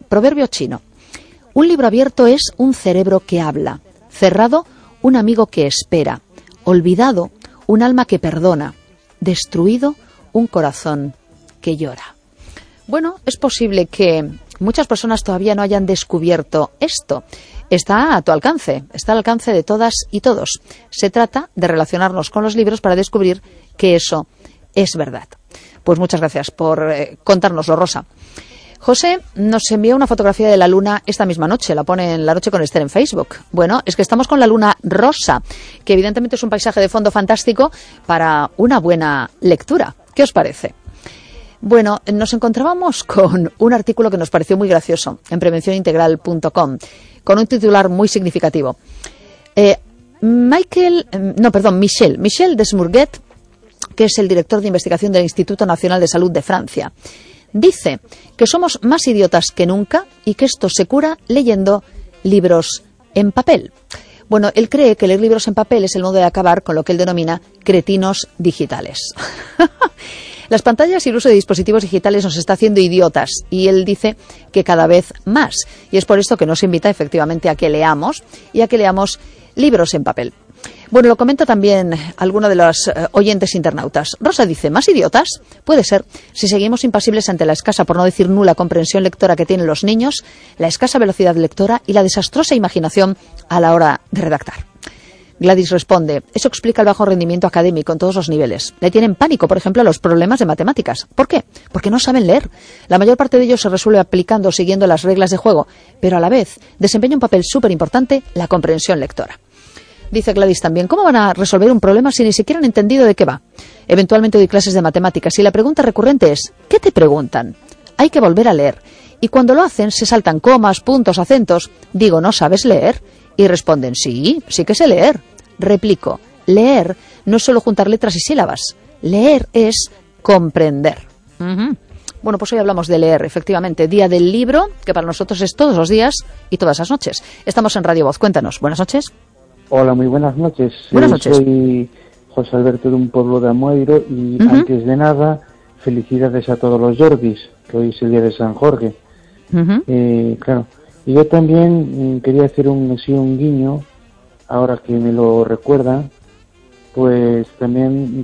proverbio chino. Un libro abierto es un cerebro que habla. Cerrado, un amigo que espera. Olvidado, un alma que perdona. Destruido, un corazón que llora. Bueno, es posible que muchas personas todavía no hayan descubierto esto. Está a tu alcance, está al alcance de todas y todos. Se trata de relacionarnos con los libros para descubrir que eso es verdad. Pues muchas gracias por contárnoslo, Rosa. José nos envió una fotografía de la luna esta misma noche, la pone en La Noche con Esther en Facebook. Bueno, es que estamos con la luna rosa, que evidentemente es un paisaje de fondo fantástico para una buena lectura. ¿Qué os parece? Bueno, nos encontrábamos con un artículo que nos pareció muy gracioso en prevencionintegral.com, con un titular muy significativo. Michel Desmourguet, que es el director de investigación del Instituto Nacional de Salud de Francia, dice que somos más idiotas que nunca y que esto se cura leyendo libros en papel. Bueno, él cree que leer libros en papel es el modo de acabar con lo que él denomina cretinos digitales. Las pantallas y el uso de dispositivos digitales nos está haciendo idiotas y él dice que cada vez más. Y es por esto que nos invita efectivamente a que leamos y a que leamos libros en papel. Bueno, lo comenta también alguno de los oyentes internautas. Rosa dice, ¿más idiotas? Puede ser, si seguimos impasibles ante la escasa, por no decir nula, comprensión lectora que tienen los niños, la escasa velocidad lectora y la desastrosa imaginación a la hora de redactar. Gladys responde, eso explica el bajo rendimiento académico en todos los niveles. Le tienen pánico, por ejemplo, a los problemas de matemáticas. ¿Por qué? Porque no saben leer. La mayor parte de ellos se resuelve aplicando o siguiendo las reglas de juego, pero a la vez desempeña un papel súper importante la comprensión lectora. Dice Gladys también, ¿cómo van a resolver un problema si ni siquiera han entendido de qué va? Eventualmente doy clases de matemáticas y la pregunta recurrente es, ¿qué te preguntan? Hay que volver a leer. Y cuando lo hacen se saltan comas, puntos, acentos. Digo, ¿no sabes leer? Y responden, sí que sé leer. Replico, leer no es solo juntar letras y sílabas. Leer es comprender. Bueno, pues hoy hablamos de leer, efectivamente. Día del libro, que para nosotros es todos los días y todas las noches. Estamos en Radio Voz. Cuéntanos. Buenas noches. Hola, muy buenas noches. Buenas noches. Soy José Alberto de un pueblo de Amoeiro y antes de nada, felicidades a todos los Jordis, que hoy es el día de San Jorge. Claro. Y yo también quería hacer un guiño, ahora que me lo recuerda, pues también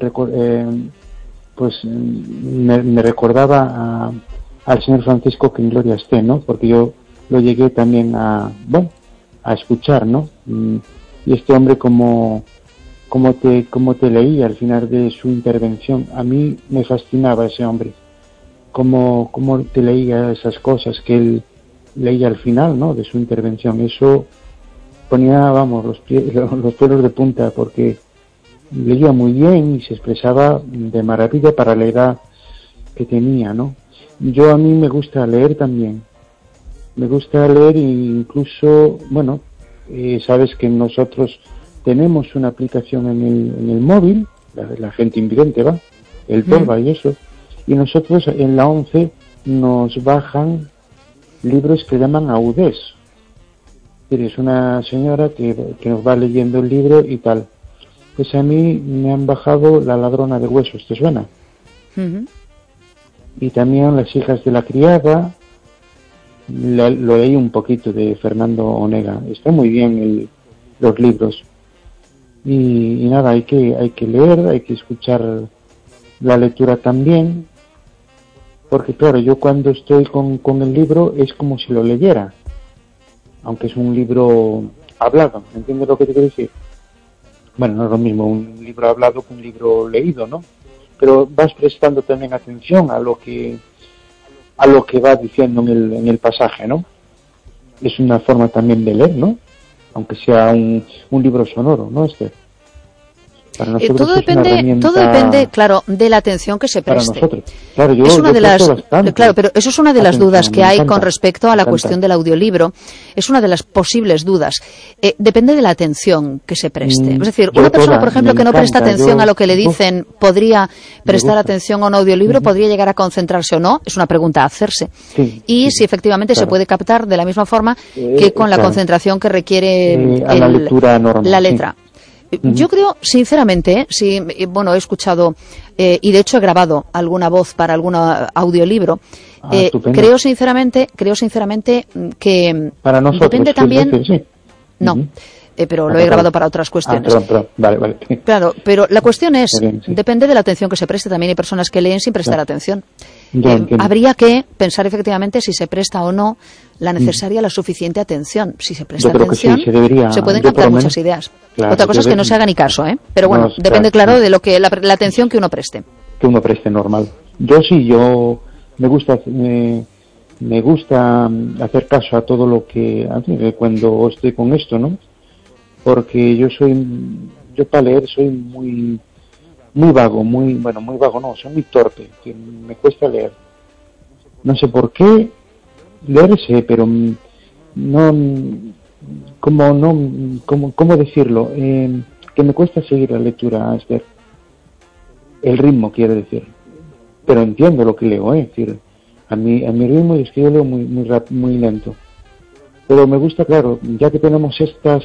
me recordaba al señor Francisco, que en gloria esté, ¿no? Porque yo lo llegué también a escuchar, ¿no? Y este hombre como te leía al final de su intervención, a mí me fascinaba ese hombre, cómo te leía esas cosas que él leía al final, ¿no?, de su intervención. Eso ponía, los pelos de punta, porque leía muy bien y se expresaba de maravilla para la edad que tenía, ¿no? A mí me gusta leer también. Me gusta leer, e incluso, sabes que nosotros tenemos una aplicación en el móvil, la gente invidente, el Torba y eso, y nosotros en la 11 nos bajan libros que llaman Audés. Es una señora que nos va leyendo el libro y tal. Pues a mí me han bajado La ladrona de huesos, ¿te suena? Y también Las hijas de la criada. Lo leí un poquito de Fernando Onega. Está muy bien los libros. Y nada, hay que leer, hay que escuchar la lectura también, porque claro, yo cuando estoy con el libro es como si lo leyera, aunque es un libro hablado. ¿Entiendes lo que te quiero decir? Bueno, no es lo mismo un libro hablado que un libro leído, ¿no? Pero vas prestando también atención a lo que va diciendo en el pasaje, ¿no? Es una forma también de leer, ¿no? Aunque sea un libro sonoro, ¿no, Esther? Para nosotros todo depende, claro, de la atención que se preste. Para nosotros. Claro, pero eso es una de las dudas que hay con respecto a la cuestión del audiolibro. Es una de las posibles dudas. Depende de la atención que se preste. Es decir, una persona, por ejemplo, que no presta atención a lo que le dicen, ¿podría prestar atención a un audiolibro? ¿Podría llegar a concentrarse o no? Es una pregunta a hacerse. Y si efectivamente se puede captar de la misma forma que con la concentración que requiere la lectura normal, la letra. Yo creo, sinceramente, he escuchado y de hecho he grabado alguna voz para algún audiolibro, Creo sinceramente que para nosotros, depende también... decir, sí. No, pero lo he grabado para otras cuestiones. Perdón. Vale. Claro, pero la cuestión es, Bien, sí. depende de la atención que se preste. También hay personas que leen sin prestar atención. Entiendo. Habría que pensar efectivamente si se presta o no la necesaria, la suficiente atención. Si se presta Yo creo atención, que sí, se pueden yo captar por lo muchas menos, ideas. claro, Otra cosa es que no se haga ni caso, ¿eh? Pero bueno, depende, claro, de lo que la atención que uno preste. Que uno preste normal. Yo me gusta hacer caso a todo lo que cuando estoy con esto, ¿no? Porque yo para leer soy muy vago, muy vago no, soy muy torpe, que me cuesta leer. No sé por qué, leer sé, pero ¿cómo decirlo? Que me cuesta seguir la lectura, Esther. El ritmo, quiero decir. Pero entiendo lo que leo, es decir, a mi ritmo es que yo leo muy lento. Pero me gusta, claro, ya que tenemos estas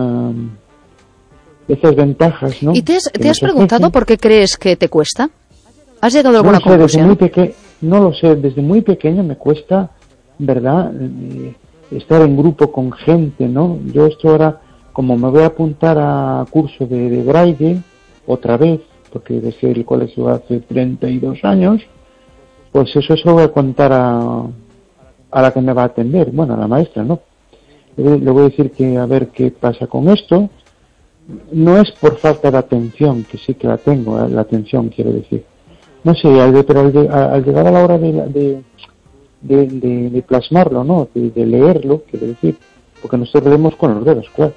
ventajas, ¿no? ¿Y te has preguntado por qué crees que te cuesta? ¿Has llegado a alguna conclusión? No lo sé, desde muy pequeño me cuesta, ¿verdad? Estar en grupo con gente, ¿no? Yo esto ahora, como me voy a apuntar a curso de braille, otra vez, porque dejé el colegio hace 32 años, pues eso se lo voy a contar a la que me va a atender, bueno, a la maestra, ¿no? Le voy a decir que a ver qué pasa con esto. No es por falta de atención, que sí que la tengo, la atención quiero decir. No sé, pero al llegar a la hora de plasmarlo, ¿no? De leerlo, quiero decir, porque nosotros leemos con los dedos, claro.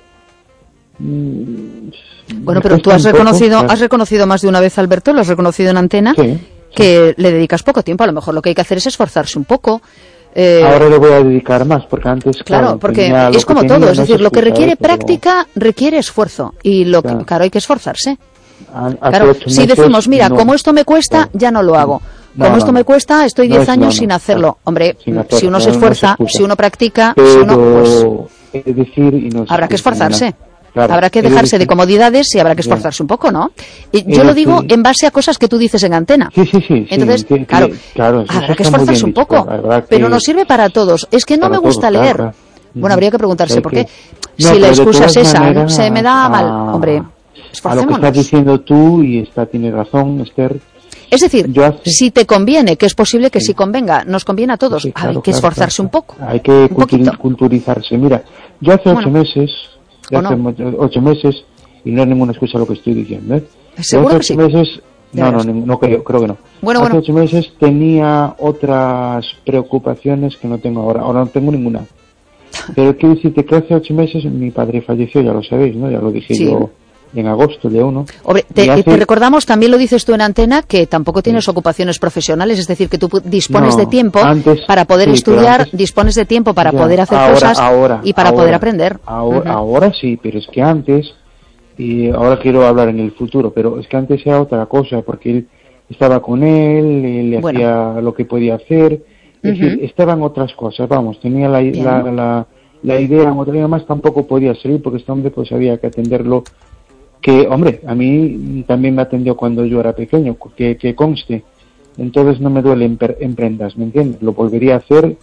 Bueno, pero tú has reconocido más de una vez, Alberto, lo has reconocido en antena, que le dedicas poco tiempo. A lo mejor lo que hay que hacer es esforzarse un poco. Ahora le voy a dedicar más, porque antes... Claro, porque es como todo, es decir, lo que requiere práctica requiere esfuerzo, y claro, hay que esforzarse. Claro, si decimos, mira, como esto me cuesta, ya no lo hago. Como esto me cuesta, estoy 10 años sin hacerlo. Hombre, si uno se esfuerza, si uno practica, si uno, pues habrá que esforzarse. Claro, habrá que dejarse de comodidades y habrá que esforzarse un poco, ¿no? Y yo lo digo en base a cosas que tú dices en antena. Sí. Entonces, claro, habrá que esforzarse un poco, pero nos sirve para todos. Es que no me gusta leer. Claro. Bueno, habría que preguntarse por qué. Si la excusa es esa, se me da mal. Hombre, esforcémonos. A lo que estás diciendo tú, y tiene razón, Esther. Es decir, si te conviene, que es posible que sí convenga, nos conviene a todos, hay que esforzarse un poco. Hay que culturizarse. Mira, yo hace 8 meses... hace 8 meses, y no es ninguna excusa lo que estoy diciendo, ¿eh? ¿Seguro hace 8 meses, no creo que no. Hace 8 meses tenía otras preocupaciones que no tengo ahora. Ahora no tengo ninguna. Pero quiero decirte que hace 8 meses mi padre falleció, ya lo sabéis, ¿no? Ya lo dije yo en agosto de uno. Te recordamos, también lo dices tú en antena, que tampoco tienes ocupaciones profesionales, es decir, que tú dispones de tiempo para poder estudiar, dispones de tiempo para poder hacer cosas y para poder aprender. Ahora sí, pero es que antes, y ahora quiero hablar en el futuro, pero es que antes era otra cosa, porque él estaba con él, le hacía lo que podía hacer, es decir, estaban otras cosas, vamos, tenía la idea, más tampoco podía salir, porque este hombre pues había que atenderlo. Que, hombre, a mí también me atendió cuando yo era pequeño, que conste. Entonces no me duele en prendas, ¿me entiendes? Lo volvería a hacer,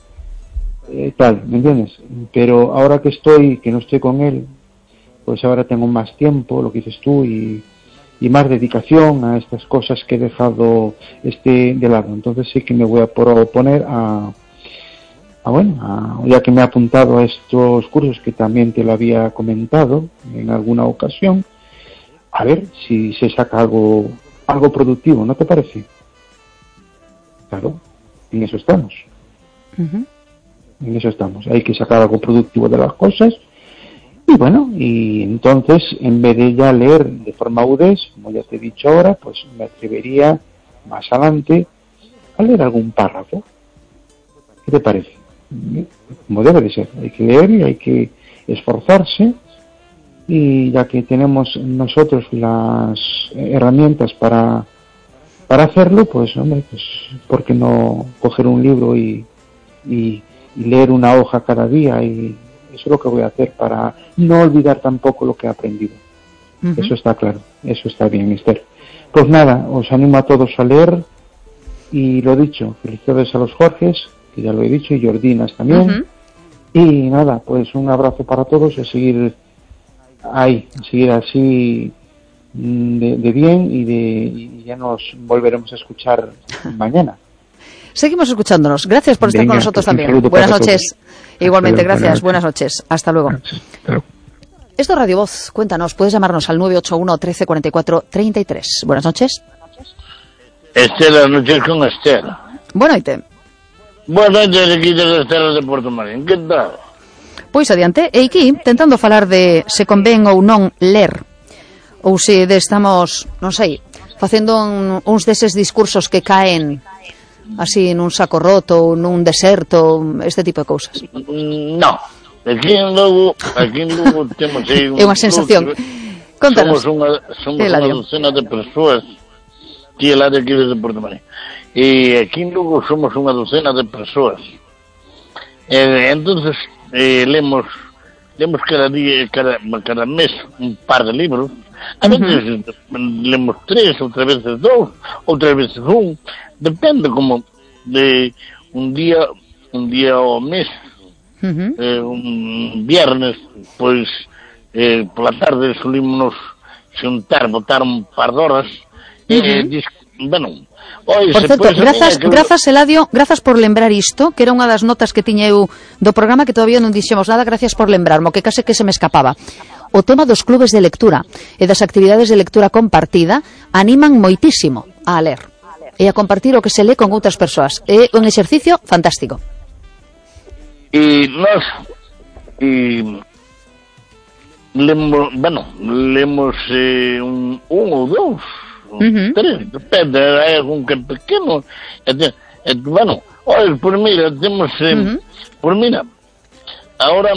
¿me entiendes? Pero ahora que no estoy con él, pues ahora tengo más tiempo, lo que dices tú, y más dedicación a estas cosas que he dejado de lado. Entonces sí que me voy a proponer ya que me he apuntado a estos cursos, que también te lo había comentado en alguna ocasión, a ver si se saca algo productivo, ¿no te parece? Claro, en eso estamos. En eso estamos. Hay que sacar algo productivo de las cosas. Y bueno, y entonces, en vez de ya leer de forma audaz, como ya te he dicho ahora, pues me atrevería más adelante a leer algún párrafo. ¿Qué te parece? Como debe de ser. Hay que leer y hay que esforzarse. Y ya que tenemos nosotros las herramientas para hacerlo, pues hombre, pues ¿por qué no coger un libro y leer una hoja cada día? Y eso es lo que voy a hacer para no olvidar tampoco lo que he aprendido. Eso está claro, eso está bien, Esther. Pues nada, os animo a todos a leer, y lo dicho, felicidades a los Jorges, que ya lo he dicho, y Jordinas también. Y nada, pues un abrazo para todos y seguir así de bien y ya nos volveremos a escuchar mañana. Seguimos escuchándonos. Gracias por estar con nosotros también. Buenas noches. Igualmente, gracias. Buenas noches. Hasta luego. Esto es Radio Voz. Cuéntanos. Puedes llamarnos al 981 13 44 33. Buenas noches. Buenas noches con Esther. Buenas noches. Buenas noches aquí de Esther de Porto Marín. Que tal? Pois adiante. E aquí, tentando falar de se convén ou non ler, ou se estamos, non sei, facendo uns deses discursos que caen así nun saco roto ou nun deserto, este tipo de cousas. No. Aquí en Lugo temos aí é unha sensación. Contanos. Somos unha docena de persoas que é lá de aquí de Porto Marín. E aquí en Lugo somos unha docena de persoas. Entonces lemos cada día, cada mes un par de libros. A veces lemos 3, outras veces 2, outras veces 1. Depende como de un día ao mes. Un viernes, pois pola tarde solímonos xuntar, botar un par de horas. Bueno, por certo, grazas Eladio, grazas por lembrar isto, que era unha das notas que tiña eu do programa, que todavía non dixemos nada. Gracias por lembrarmo, que case que se me escapaba. O tema dos clubes de lectura e das actividades de lectura compartida animan moitísimo a ler e a compartir o que se lee con outras persoas. É un exercicio fantástico. E nós lemos un ou dous, 3, depende, hai algún que é pequeno. Bueno, olha, por mira, temos por mira, ahora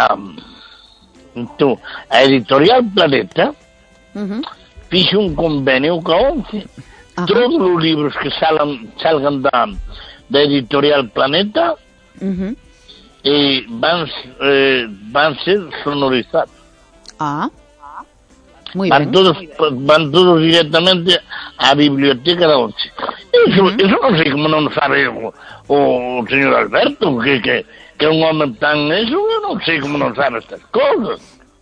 a Editorial Planeta fixe un convenio ca 11. Todos os libros que salgan da Editorial Planeta van ser sonorizados. Muy van todos directamente á biblioteca da Once. Eso non sei como non sabe o señor Alberto, que é un home tan eso, eu non sei como non sabe estas cousas.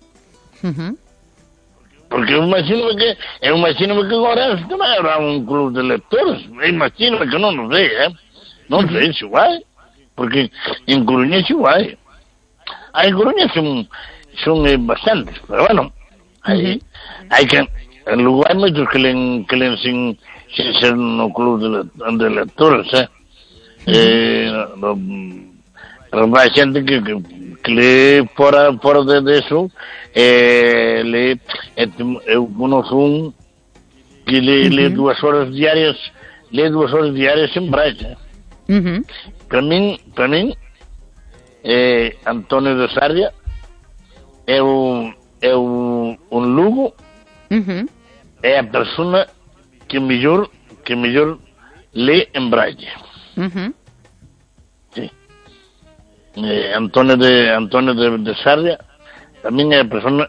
Porque eu imagino que agora tamén habrá un club de lectores. Imagino que non sei, non sei se vai, porque en Coruña se vai. En Coruña son bastantes, pero bueno, hai que en lugar hai moitos que len sin ser no club de lectores, pero hai xente que lee fora de eso. Eu conozco un que lee 2 horas diarias en Braille. Para min Antonio de Sarria é un Lugo, é a persona que mellor lee en Braille. Sí. Antonio de Sarria tamén é a persona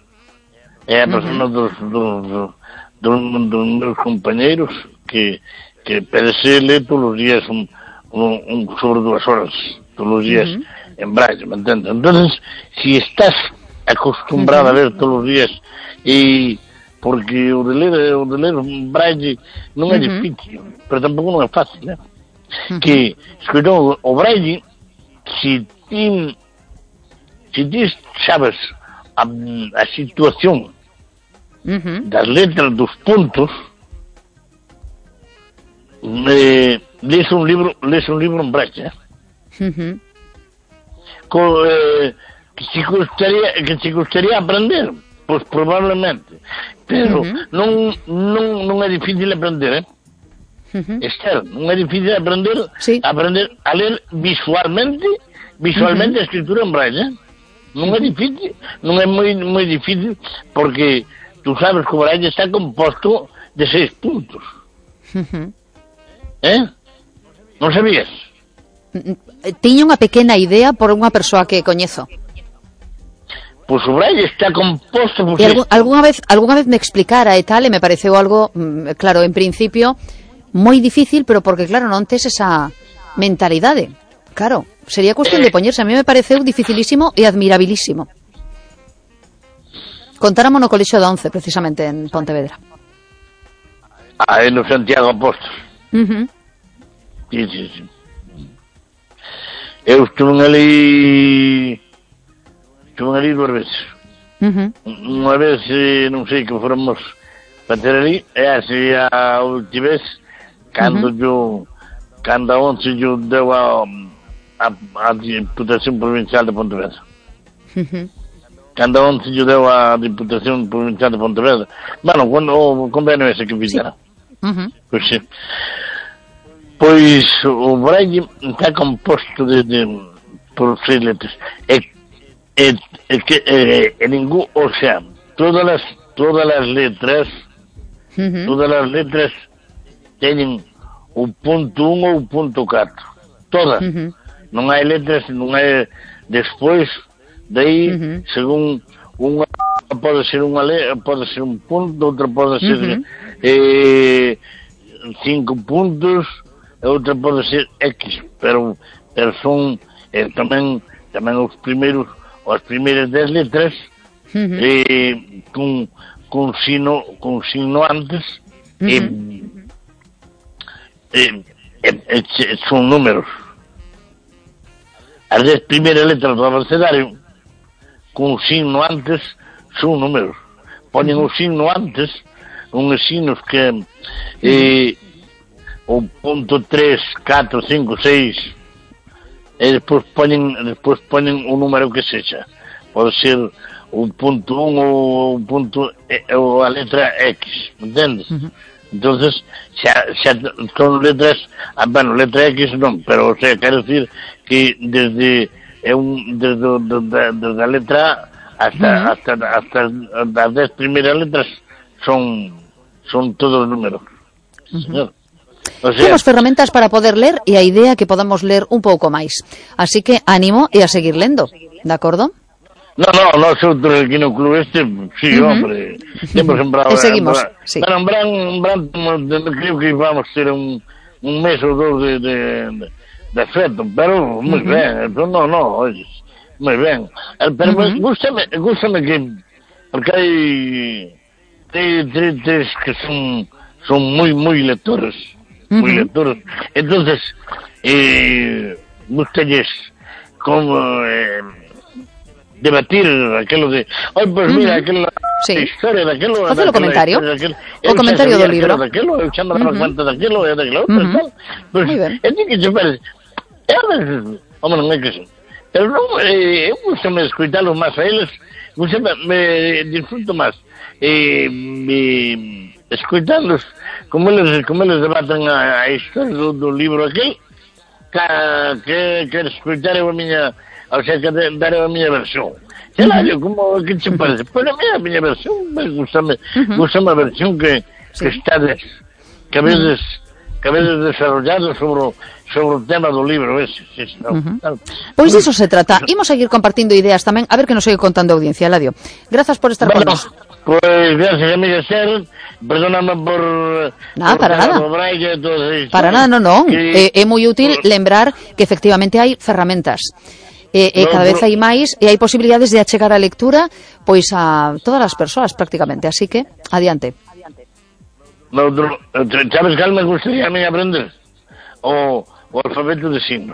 dos meus compañeiros que parece ler todos os días un sobre 2 horas todos os días en Braille, ¿me entiendes? Entonces, si estás acostumbrado a ver todos os días, e porque o de ler Braille non é difícil, pero tampouco non é fácil, que escoitón o Braille, si ti sabes a situación das letras dos puntos, lees un libro en Braille, que te gustaría aprender, pues probablemente, pero non é difícil aprender, Esther, non é difícil aprender a ler visualmente a escritura en Braille, non é difícil, non é moi difícil, porque tú sabes que o Braille está composto de 6 puntos. Non sabías? Tiña unha pequena idea por unha persoa que coñezo. Pois o Braille está composto por... Algunha vez me explicara e tal, e me pareceu algo, claro, en principio moi difícil, pero porque claro, non tes esa mentalidade. Claro, sería cuestión de poñerse. A mí me pareceu dificilísimo e admirabilísimo. Contáramos no colexio da 11, precisamente, en Pontevedra. No Santiago Apóstol. Sí. Eu estuve ali 2 veces. Unha vez, non sei que fomos facer ali, e así a última vez, cando a 11 yo deu a Diputación Provincial de Pontevedra. Cando a 11 yo deu a Diputación Provincial de Pontevedra. Bueno, quando o convenio ese que fixera. Pois sí. Pois o braille está composto por 6 letras. Ningún, o sea, todas las letras teñen o punto 1 ou o punto 4. Todas. Non hai letras, non hai despois daí, según unha pode ser pode ser un punto, outra pode ser 5 puntos, e outra pode ser X, pero son tamén as primeiras 10 letras con signo antes son números. As 10 primeiras letras do abecedario con signo antes son números. Poñen o signo antes, unhos signos que o punto 3, 4, 5, 6, e despois poñen o número que sexa. Pode ser o punto 1 ou a letra X, entendes? Entonces xa son letras, letra X non, pero o sea, quero decir que desde a letra A hasta as 10 primeiras letras son todos números. Señor. O sea, temos ferramentas para poder ler e a idea que podamos ler un pouco máis. Así que ánimo e a seguir lendo, de acordo? No, nosotros aquí no club sí, hombre, hemos sembrado. E seguimos, sí. Bueno, en Bran, creo que vamos a ter un mes ou dos de efecto, pero moi ben, no, oye, moi ben. Pero gústame que, porque hai tres que son moi lectores, entonces, gústalles como debatir aquilo de, pues mira, aquela historia daquilo, facer o comentario, o comentario do libro, daquilo, eu xa me daba conta daquilo e daquilo, tal. Pues, é que se parece. Home, non é que sí. Pero non, eu gustame escoitalo máis a eles, me disfruto máis escoitándolos como eles debaten a historia do libro aquel, que escoitar a miña, o sea, que dar a miña versión. Claro, como que te parece? Pois a miña versión, gustame a versión que estades, que a veces desarrollado sobre o tema do libro ese. Pois iso se trata. Imos seguir compartindo ideas tamén, a ver que nos segue contando a audiencia, Eladio. Grazas por estar con nos. Pois gracias, amiga Esther. Perdóname por para nada. Para nada, non. É moi útil lembrar que efectivamente hai ferramentas. Cada vez hai máis e hai posibilidades de achegar a lectura pois a todas as persoas prácticamente, así que adiante. Sabes que me gustaría a mí aprender o alfabeto de signos.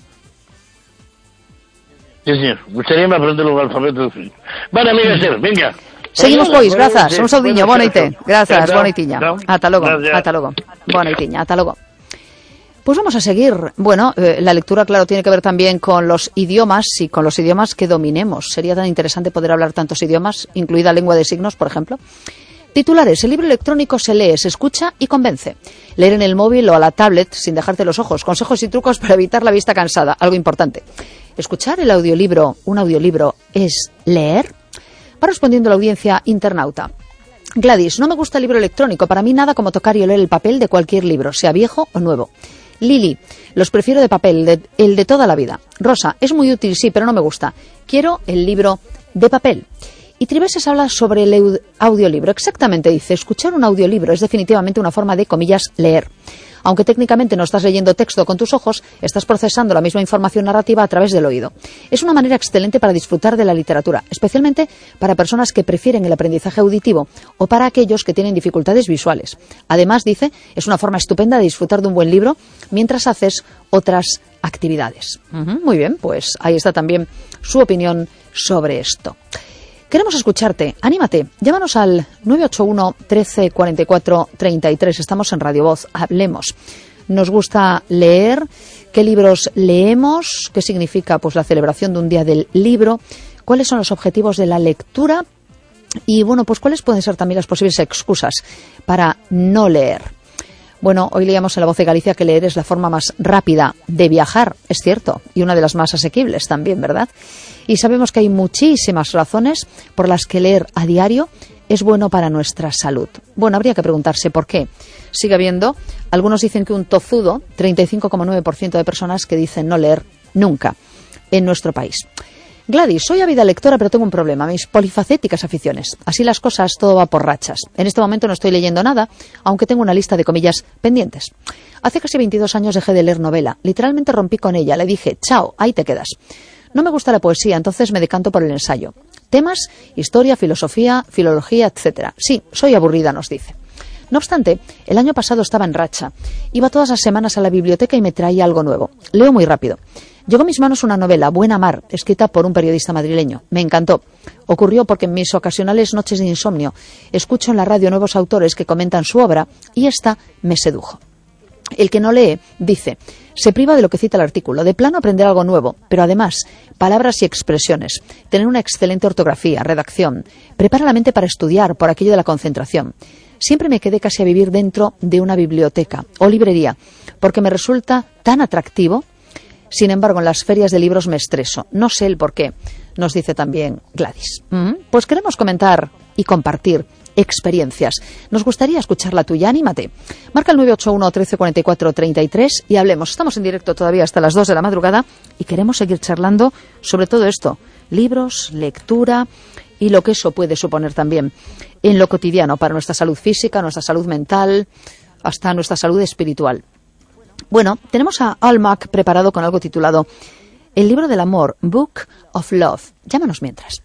Sí, señor, gustaríame aprender o alfabeto de signos. Bueno, amiga Esther, venga. Seguimos pois, grazas, un saudiño, boa noite. Grazas, boa noitiña. Ata logo. Boa noitiña, ata logo. Pues vamos a seguir. Bueno, la lectura, claro, tiene que ver también con los idiomas y con los idiomas que dominemos. Sería tan interesante poder hablar tantos idiomas, incluida lengua de signos, por ejemplo. Titulares. El libro electrónico se lee, se escucha y convence. Leer en el móvil o a la tablet sin dejarte los ojos. Consejos y trucos para evitar la vista cansada. Algo importante. ¿Escuchar el audiolibro, un audiolibro, es leer? Va respondiendo la audiencia internauta. Gladys, no me gusta el libro electrónico. Para mí nada como tocar y oler el papel de cualquier libro, sea viejo o nuevo. Lili, los prefiero de papel, el de toda la vida. Rosa, es muy útil, sí, pero no me gusta. Quiero el libro de papel. Y Triveses habla sobre el audiolibro. Exactamente, dice, escuchar un audiolibro es definitivamente una forma de, comillas, leer. Aunque técnicamente no estás leyendo texto con tus ojos, estás procesando la misma información narrativa a través del oído. Es una manera excelente para disfrutar de la literatura, especialmente para personas que prefieren el aprendizaje auditivo o para aquellos que tienen dificultades visuales. Además, dice, es una forma estupenda de disfrutar de un buen libro mientras haces otras actividades. Muy bien, pues ahí está también su opinión sobre esto. Queremos escucharte, anímate, llámanos al 981 13 44 33, estamos en Radio Voz, hablemos. Nos gusta leer, qué libros leemos, qué significa pues la celebración de un día del libro, cuáles son los objetivos de la lectura y bueno, pues cuáles pueden ser también las posibles excusas para no leer. Bueno, hoy leíamos en La Voz de Galicia que leer es la forma más rápida de viajar, es cierto, y una de las más asequibles también, ¿verdad? Y sabemos que hay muchísimas razones por las que leer a diario es bueno para nuestra salud. Bueno, habría que preguntarse por qué. Sigue habiendo, algunos dicen que un tozudo, 35,9% de personas que dicen no leer nunca en nuestro país. Gladys, soy ávida lectora, pero tengo un problema, mis polifacéticas aficiones. Así las cosas, todo va por rachas. En este momento no estoy leyendo nada, aunque tengo una lista de comillas pendientes. Hace casi 22 años dejé de leer novela. Literalmente rompí con ella. Le dije, chao, ahí te quedas. No me gusta la poesía, entonces me decanto por el ensayo. Temas, historia, filosofía, filología, etc. Sí, soy aburrida, nos dice. No obstante, el año pasado estaba en racha. Iba todas las semanas a la biblioteca y me traía algo nuevo. Leo muy rápido. Llegó a mis manos una novela, Buena Mar, escrita por un periodista madrileño. Me encantó. Ocurrió porque en mis ocasionales noches de insomnio escucho en la radio nuevos autores que comentan su obra y esta me sedujo. El que no lee, dice, se priva de lo que cita el artículo, de plano aprender algo nuevo, pero además, palabras y expresiones, tener una excelente ortografía, redacción, prepara la mente para estudiar por aquello de la concentración. Siempre me quedé casi a vivir dentro de una biblioteca o librería, porque me resulta tan atractivo. Sin embargo, en las ferias de libros me estreso. No sé el por qué, nos dice también Gladys. Pues queremos comentar y compartir experiencias. Nos gustaría escuchar la tuya. Anímate. Marca el 981 13 44 33 y hablemos. Estamos en directo todavía hasta las 2 de la madrugada y queremos seguir charlando sobre todo esto. Libros, lectura y lo que eso puede suponer también en lo cotidiano para nuestra salud física, nuestra salud mental, hasta nuestra salud espiritual. Bueno, tenemos a Almac preparado con algo titulado El libro del amor, Book of Love. Llámanos mientras.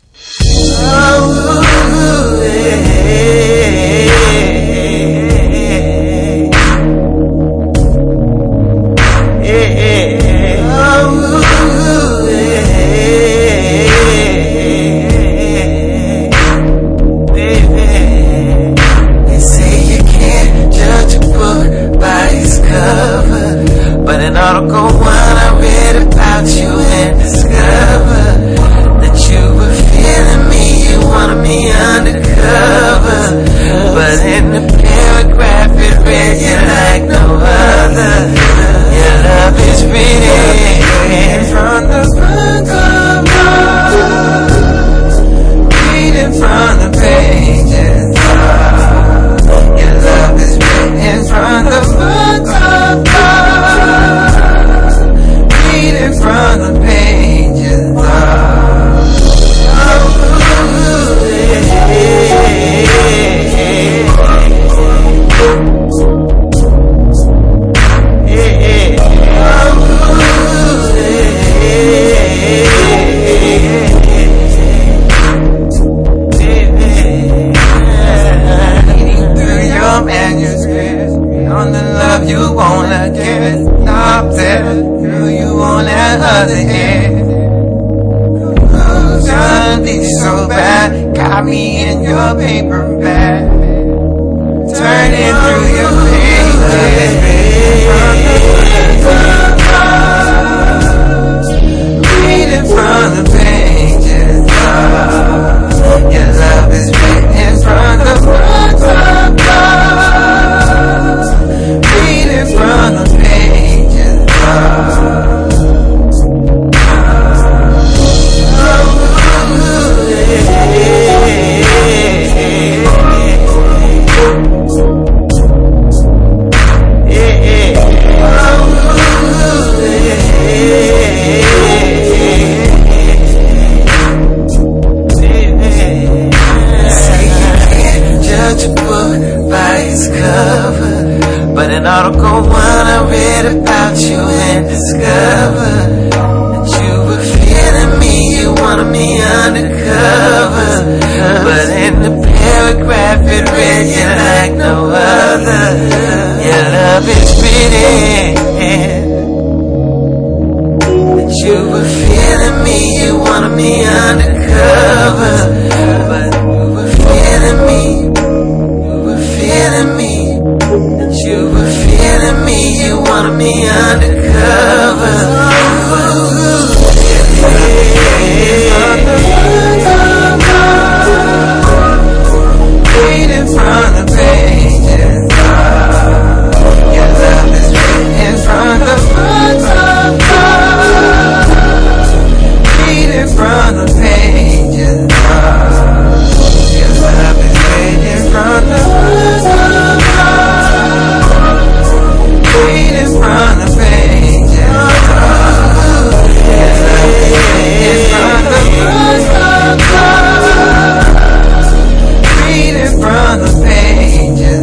But in Article 1 I read about you and discovered that you were feeling me, you wanted me undercover. But in the paragraph it read you like no other. Your love is reading from the book of love, reading from the pages of your love is written from the book of love. From the pages of through your manuscript on the love you wanna get. Stop there. On that other hand, done things so bad, got me in your paper bag, turning through your pages, reading from the pages of your love is written from the book of love, reading from the pages of yeah. article when I read about you and discovered that you were feeling me, you wanted me undercover. But in the paragraph it read you like no other. Your love is pretty. That you were feeling me, you wanted me undercover. But you were feeling me, you were feeling me. That you were feeling me, you wanted me undercover. Reading from the pages, your love is written from the front of reading from the pages, your love is written from the front of reading from the pages, your love is written from the front of reading from the pages.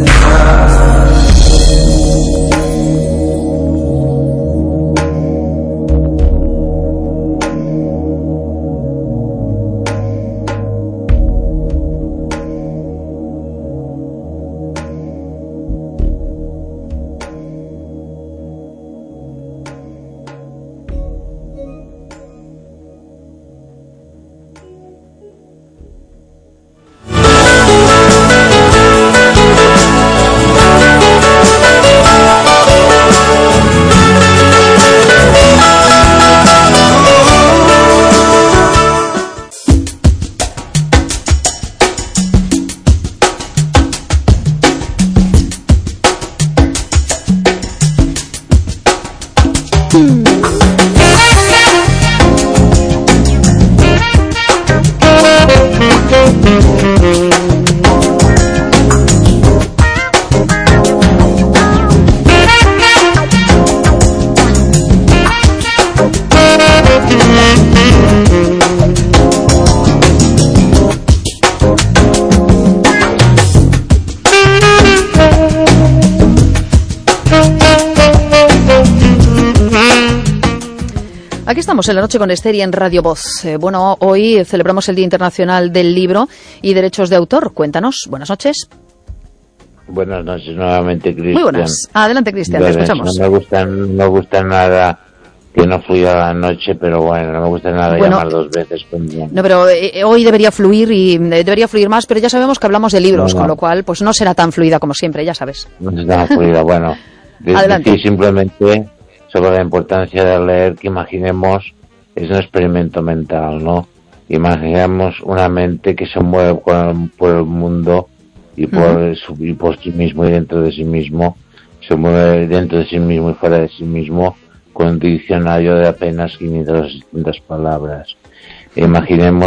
Aquí estamos en la noche con Esther y en Radio Voz. Bueno, hoy celebramos el Día Internacional del Libro y Derechos de Autor. Cuéntanos. Buenas noches. Buenas noches nuevamente, Cristian. Muy buenas. Adelante, Cristian, te escuchamos. No me gusta nada que no fluya la noche, pero bueno, no me gusta nada llamar dos veces. No, pero hoy debería fluir y debería fluir más, pero ya sabemos que hablamos de libros, con lo cual pues no será tan fluida como siempre, ya sabes. No será tan fluida, bueno. Adelante. Decir simplemente sobre la importancia de leer, que imaginemos, es un experimento mental, ¿no? Imaginemos una mente que se mueve por el mundo y por sí mismo y dentro de sí mismo, se mueve dentro de sí mismo y fuera de sí mismo, con un diccionario de apenas 500 o 600 palabras. Imaginemos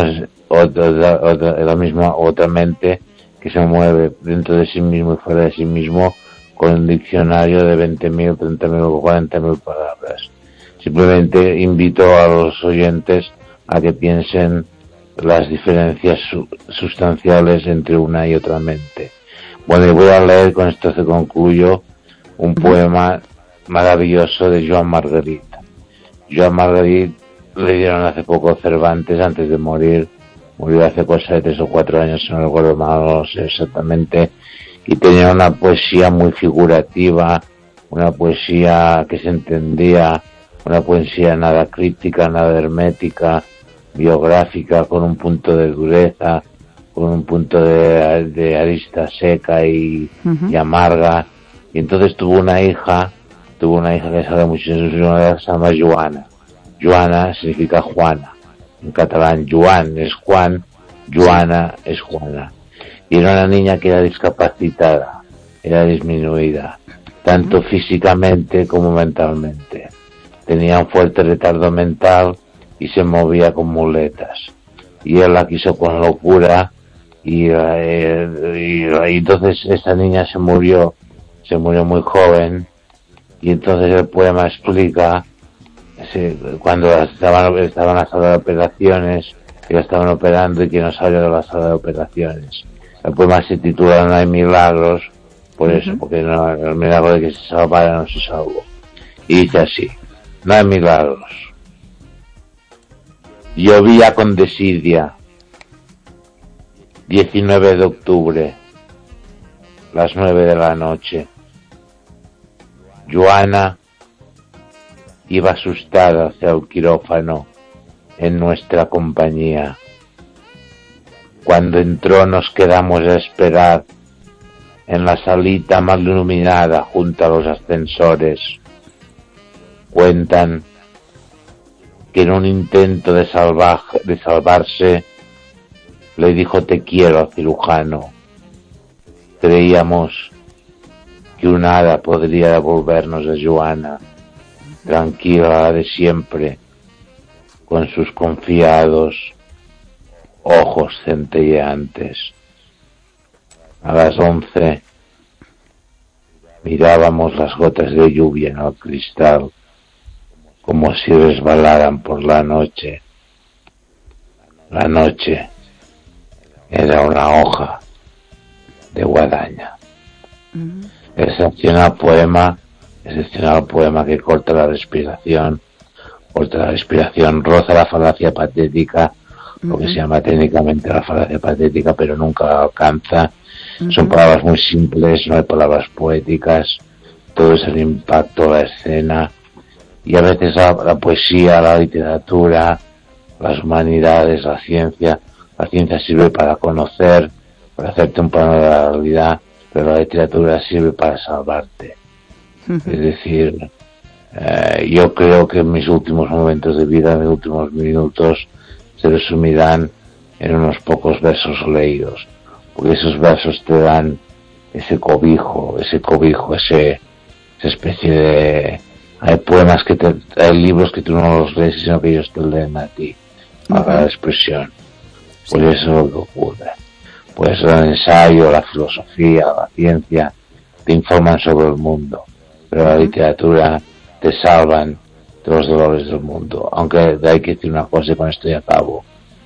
otra mente que se mueve dentro de sí mismo y fuera de sí mismo, con un diccionario de 20.000, 30.000 o 40.000 palabras. Simplemente invito a los oyentes a que piensen las diferencias sustanciales entre una y otra mente. Bueno, y voy a leer, con esto se concluyo, un poema maravilloso de Joan Margarit. Joan Margarit le dieron hace poco Cervantes antes de morir. Murió hace cosa de 3 o 4 años, si no recuerdo mal, no lo sé exactamente. Y tenía una poesía muy figurativa, una poesía que se entendía, una poesía nada crítica, nada hermética, biográfica, con un punto de dureza, con un punto de arista seca y amarga. Y entonces tuvo una hija que sabe mucho de su vida, se llama Joana. Joana significa Juana. En catalán, Joan es Juan, Joana es Juana. Y era una niña que era discapacitada, era disminuida, tanto físicamente como mentalmente. Tenía un fuerte retardo mental y se movía con muletas. Y él la quiso con locura y entonces esta niña se murió muy joven. Y entonces el poema explica cuando estaban en la sala de operaciones, que la estaban operando y que no salió de la sala de operaciones. El poema se titula No hay milagros, por eso, porque no, el milagro de que se salvara no se salvó. Y dice así: no hay milagros. Llovía con desidia, 19 de octubre, las 9 de la noche. Joana iba asustada hacia el quirófano en nuestra compañía. Cuando entró nos quedamos a esperar en la salita mal iluminada junto a los ascensores. Cuentan que en un intento de salvarse le dijo te quiero al cirujano. Creíamos que un hada podría devolvernos a Joana, tranquila de siempre, con sus confiados ojos centelleantes. A las 11 mirábamos las gotas de lluvia en el cristal, como si resbalaran por la noche. La noche era una hoja de guadaña. Excepcional poema que corta la respiración, roza la falacia patética, lo que se llama técnicamente la falacia patética, pero nunca la alcanza. Son palabras muy simples, no hay palabras poéticas, todo es el impacto, la escena, y a veces la poesía, la literatura, las humanidades, la ciencia sirve para conocer, para hacerte un plano de la realidad, pero la literatura sirve para salvarte. Es decir, yo creo que mis últimos momentos de vida, mis últimos minutos, se resumirán en unos pocos versos leídos, porque esos versos te dan ese cobijo, esa especie de... Hay poemas hay libros que tú no los lees, sino que ellos te leen a ti, a la expresión. Pues eso es lo que ocurre. Pues el ensayo, la filosofía, la ciencia, te informan sobre el mundo, pero la literatura te salvan de los dolores del mundo. Aunque hay que decir una cosa, y con esto ya acabo.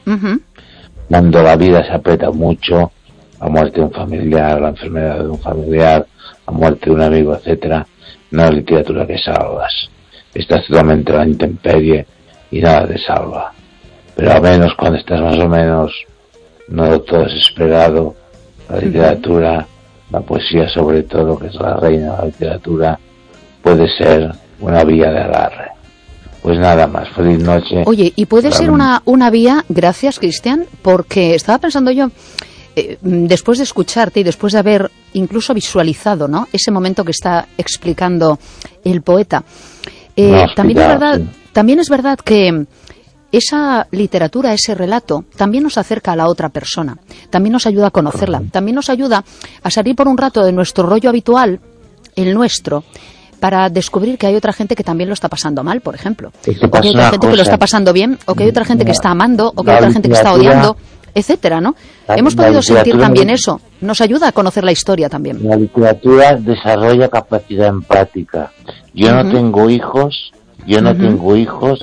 Cuando la vida se aprieta mucho, la muerte de un familiar, la enfermedad de un familiar, la muerte de un amigo, etcétera, no hay literatura que salvas. Estás totalmente a la intemperie y nada te salva. Pero al menos cuando estás más o menos no del todo desesperado, la literatura, la poesía sobre todo, que es la reina de la literatura, puede ser una vía de agarre. Pues nada más, feliz noche. Oye, y puede ser una vía, gracias Cristian, porque estaba pensando yo, después de escucharte y después de haber incluso visualizado, ¿no?, ese momento que está explicando el poeta, también es verdad que esa literatura, ese relato, también nos acerca a la otra persona, también nos ayuda a conocerla, también nos ayuda a salir por un rato de nuestro rollo habitual, el nuestro, para descubrir que hay otra gente que también lo está pasando mal, por ejemplo, o que hay otra gente que lo está pasando bien, o que hay otra gente que está amando, o que hay otra gente que está odiando, etcétera, ¿no? Hemos podido sentir también eso, nos ayuda a conocer la historia también. La literatura desarrolla capacidad empática. Yo no tengo hijos, y no tengo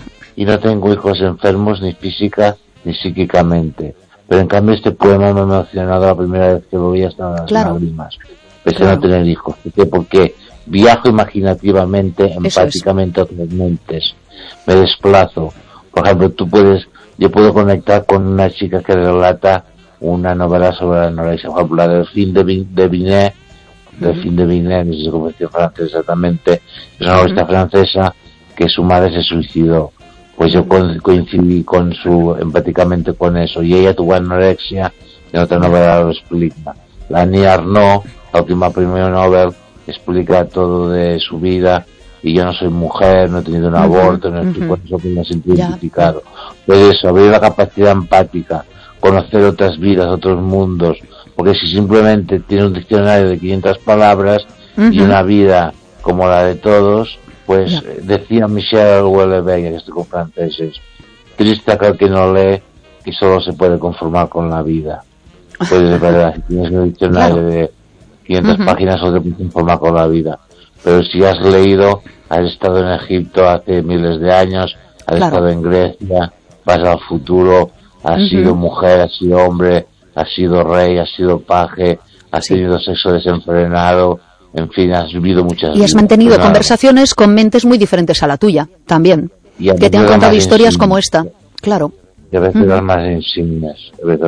hijos enfermos ni física ni psíquicamente, pero en cambio este poema me ha emocionado la primera vez que lo vi hasta las lágrimas, pese a no tener hijos. Porque viajo imaginativamente, empáticamente a otras mentes, me desplazo. Por ejemplo, yo puedo conectar con una chica que relata una novela sobre la anorexia, por ejemplo, la Delphine de Binet, no sé si cómo decir francés exactamente, es una novela francesa que su madre se suicidó. Pues yo coincidí empáticamente con eso, y ella tuvo anorexia, en otra novela lo explica. La Annie Arnaud, la última premio Nobel, explica todo de su vida, y yo no soy mujer, no he tenido un aborto, no estoy por eso que me siento identificado. Pues eso, abrir la capacidad empática, conocer otras vidas, otros mundos, porque si simplemente tiene un diccionario de 500 palabras y una vida como la de todos, pues decía Michel Houellebecq, que estoy con franceses, triste aquel que no lee, que solo se puede conformar con la vida. Pues es verdad, si tienes un diccionario de 500 páginas solo te puedes conformar con la vida. Pero si has leído, has estado en Egipto hace miles de años, has estado en Grecia, vas al futuro, has sido mujer, has sido hombre, has sido rey, has sido paje, has tenido sexo desenfrenado, en fin, has vivido muchas Y has mantenido conversaciones con mentes muy diferentes a la tuya, también, que te han contado historias como esta, claro. Y a veces las más insignes,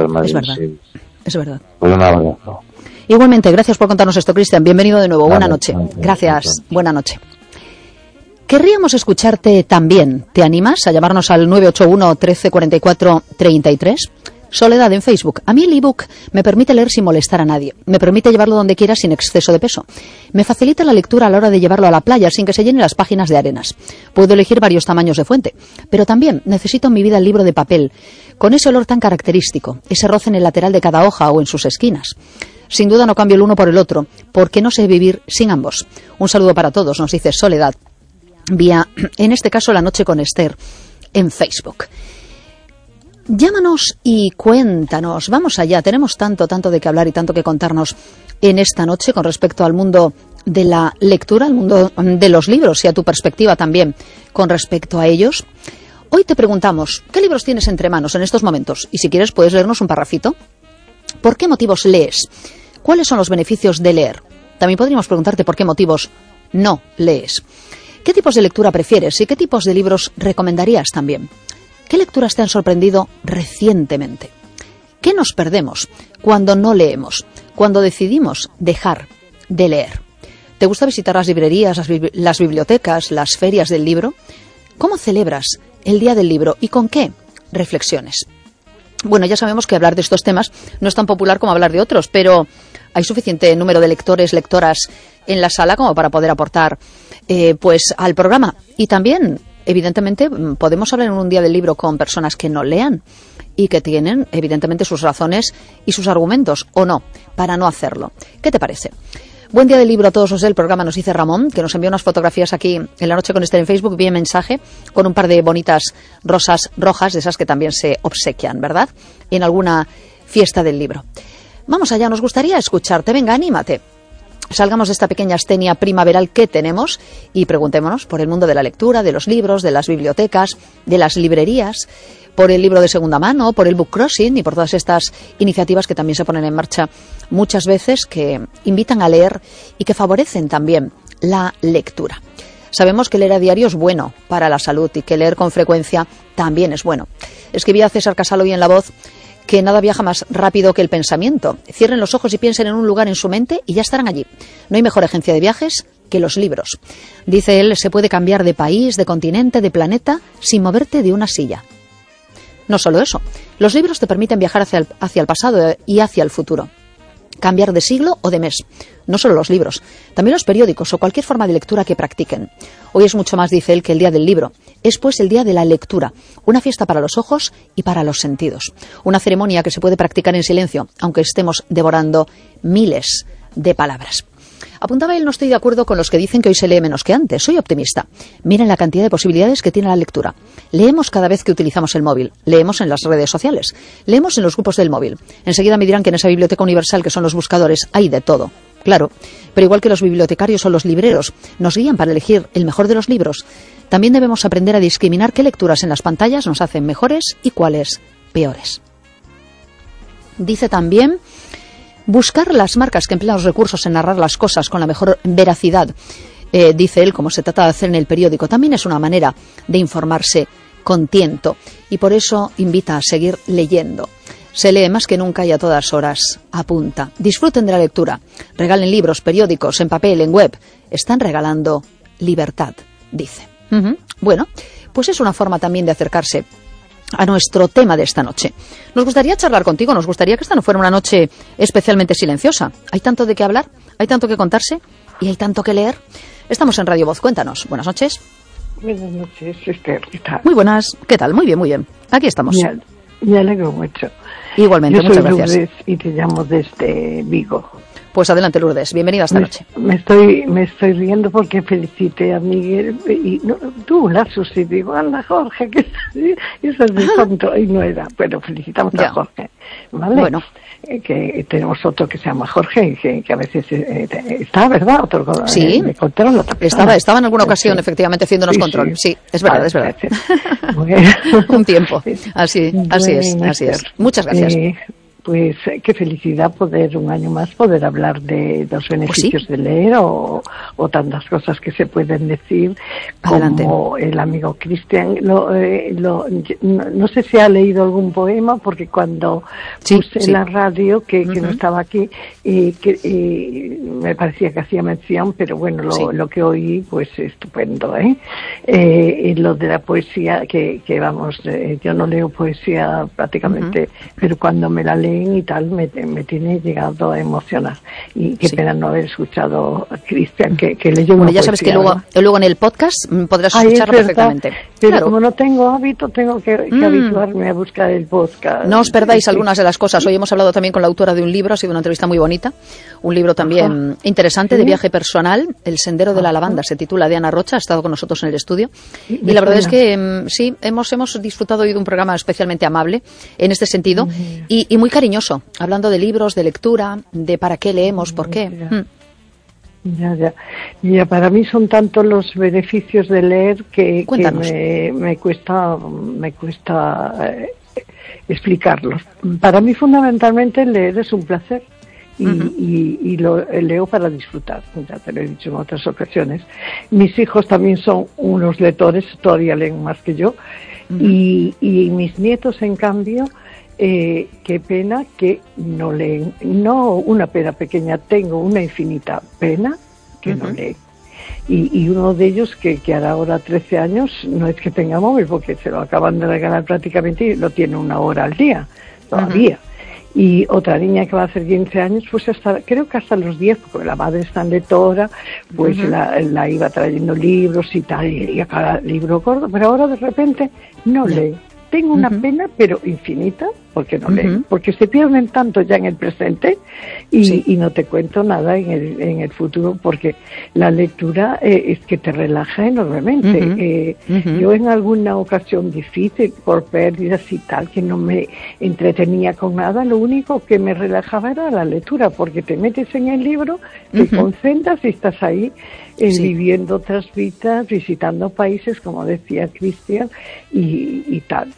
Es verdad. Pues un abrazo. Igualmente, gracias por contarnos esto, Cristian. Bienvenido de nuevo. Buena noche. Gracias. Buena noche. Querríamos escucharte también. ¿Te animas a llamarnos al 981 13 44 33? Soledad en Facebook. A mí el ebook me permite leer sin molestar a nadie. Me permite llevarlo donde quiera sin exceso de peso. Me facilita la lectura a la hora de llevarlo a la playa sin que se llenen las páginas de arenas. Puedo elegir varios tamaños de fuente. Pero también necesito en mi vida el libro de papel, con ese olor tan característico, ese roce en el lateral de cada hoja o en sus esquinas. Sin duda no cambio el uno por el otro, porque no sé vivir sin ambos. Un saludo para todos, nos dice Soledad, vía, en este caso, La Noche con Esther, en Facebook. Llámanos y cuéntanos, vamos allá, tenemos tanto de qué hablar y tanto que contarnos en esta noche con respecto al mundo de la lectura, al mundo de los libros y a tu perspectiva también con respecto a ellos. Hoy te preguntamos, ¿qué libros tienes entre manos en estos momentos? Y si quieres puedes leernos un parrafito. ¿Por qué motivos lees? ¿Cuáles son los beneficios de leer? También podríamos preguntarte por qué motivos no lees. ¿Qué tipos de lectura prefieres y qué tipos de libros recomendarías también? ¿Qué lecturas te han sorprendido recientemente? ¿Qué nos perdemos cuando no leemos? Cuando decidimos dejar de leer. ¿Te gusta visitar las librerías, las bibliotecas, las ferias del libro? ¿Cómo celebras el Día del Libro y con qué reflexiones? Bueno, ya sabemos que hablar de estos temas no es tan popular como hablar de otros, pero hay suficiente número de lectores, lectoras en la sala como para poder aportar pues al programa. Y también, evidentemente, podemos hablar en un Día del Libro con personas que no lean y que tienen, evidentemente, sus razones y sus argumentos, o no, para no hacerlo. ¿Qué te parece? Buen Día del Libro a todos los del programa, nos dice Ramón, que nos envió unas fotografías aquí en La Noche con Esther en Facebook, vía mensaje, con un par de bonitas rosas rojas, de esas que también se obsequian, ¿verdad? En alguna fiesta del libro. Vamos allá, nos gustaría escucharte. Venga, anímate. Salgamos de esta pequeña astenia primaveral que tenemos y preguntémonos por el mundo de la lectura, de los libros, de las bibliotecas, de las librerías, por el libro de segunda mano, por el book crossing y por todas estas iniciativas que también se ponen en marcha muchas veces, que invitan a leer y que favorecen también la lectura. Sabemos que leer a diario es bueno para la salud y que leer con frecuencia también es bueno. Escribía César Casal hoy en La Voz que nada viaja más rápido que el pensamiento. Cierren los ojos y piensen en un lugar en su mente y ya estarán allí. No hay mejor agencia de viajes que los libros. Dice él, se puede cambiar de país, de continente, de planeta, sin moverte de una silla. No solo eso, los libros te permiten viajar hacia el pasado y hacia el futuro. Cambiar de siglo o de mes. No solo los libros, también los periódicos o cualquier forma de lectura que practiquen. Hoy es mucho más, dice él, que el Día del Libro. Es pues el Día de la Lectura, una fiesta para los ojos y para los sentidos. Una ceremonia que se puede practicar en silencio, aunque estemos devorando miles de palabras. Apuntaba él, no estoy de acuerdo con los que dicen que hoy se lee menos que antes. Soy optimista. Miren la cantidad de posibilidades que tiene la lectura. Leemos cada vez que utilizamos el móvil. Leemos en las redes sociales. Leemos en los grupos del móvil. Enseguida me dirán que en esa biblioteca universal que son los buscadores hay de todo. Claro, pero igual que los bibliotecarios o los libreros nos guían para elegir el mejor de los libros, también debemos aprender a discriminar qué lecturas en las pantallas nos hacen mejores y cuáles peores. Dice también, buscar las marcas que emplean los recursos en narrar las cosas con la mejor veracidad, dice él, como se trata de hacer en el periódico, también es una manera de informarse con tiento y por eso invita a seguir leyendo. Se lee más que nunca y a todas horas, apunta. Disfruten de la lectura, regalen libros, periódicos, en papel, en web. Están regalando libertad, dice. Bueno, pues es una forma también de acercarse a nuestro tema de esta noche. Nos gustaría charlar contigo, nos gustaría que esta no fuera una noche especialmente silenciosa. Hay tanto de qué hablar, hay tanto que contarse y hay tanto que leer. Estamos en Radio Voz, cuéntanos. Buenas noches. Buenas noches, Esther, ¿qué tal? Muy buenas, ¿qué tal? Muy bien. Aquí estamos. Me alegro mucho. Igualmente, muchas gracias. Yo soy Lourdes y te llamo desde Vigo. Pues adelante, Lourdes, bienvenida esta noche. Me estoy riendo porque felicité a Miguel y tuvo un lapsus y digo, anda Jorge, que eso es de tonto, y no era, pero felicitamos a Jorge, ¿vale? Bueno. Que tenemos otro que se llama Jorge, que a veces está, ¿verdad? Otro sí, control, estaba en alguna ocasión efectivamente haciéndonos control. Sí, es verdad, es verdad. Bueno. Un tiempo, así es. Muchas gracias. pues qué felicidad poder un año más poder hablar de los beneficios de leer o tantas cosas que se pueden decir. Adelante. Como el amigo Cristian, no sé si ha leído algún poema, porque cuando puse en la radio que no estaba aquí, me parecía que hacía mención, pero bueno, lo que oí, pues estupendo, lo de la poesía, que vamos, yo no leo poesía prácticamente, pero cuando me la leen y tal, me tiene llegado a emocionar. Y qué pena no haber escuchado a Cristian, que leyó una ya poesía, sabes que luego en el podcast podrás escucharlo perfectamente. Pero como no tengo hábito, tengo que habituarme a buscar el podcast. No os perdáis algunas de las cosas. Hoy hemos hablado también con la autora de un libro, ha sido una entrevista muy bonita. Un libro también interesante de viaje personal, El sendero de la lavanda, se titula, de Ana Rocha, ha estado con nosotros en el estudio. Y la verdad es que sí, hemos disfrutado hoy de un programa especialmente amable en este sentido y muy cariñoso, hablando de libros, de lectura, de para qué leemos, por qué. Ya, para mí son tantos los beneficios de leer que me cuesta explicarlos. Para mí fundamentalmente leer es un placer y lo leo para disfrutar, ya te lo he dicho en otras ocasiones. Mis hijos también son unos lectores, todavía leen más que yo, y mis nietos, en cambio, qué pena que no leen, no una pena pequeña, tengo una infinita pena que no leen. Y uno de ellos, que hará ahora 13 años, no es que tenga móvil, porque se lo acaban de regalar prácticamente y lo tiene 1 hora al día, todavía. Y otra niña que va a hacer 15 años, pues creo que hasta los 10, porque la madre es tan lectora, pues la iba trayendo libros y tal, y a cada libro gordo, pero ahora de repente no lee. Tengo una pena, pero infinita, porque no leen, porque se pierden tanto ya en el presente y no te cuento nada en el futuro, porque la lectura es que te relaja enormemente. Yo en alguna ocasión difícil, por pérdidas y tal, que no me entretenía con nada, lo único que me relajaba era la lectura, porque te metes en el libro, te concentras y estás ahí viviendo otras vidas, visitando países, como decía Cristian, y tal.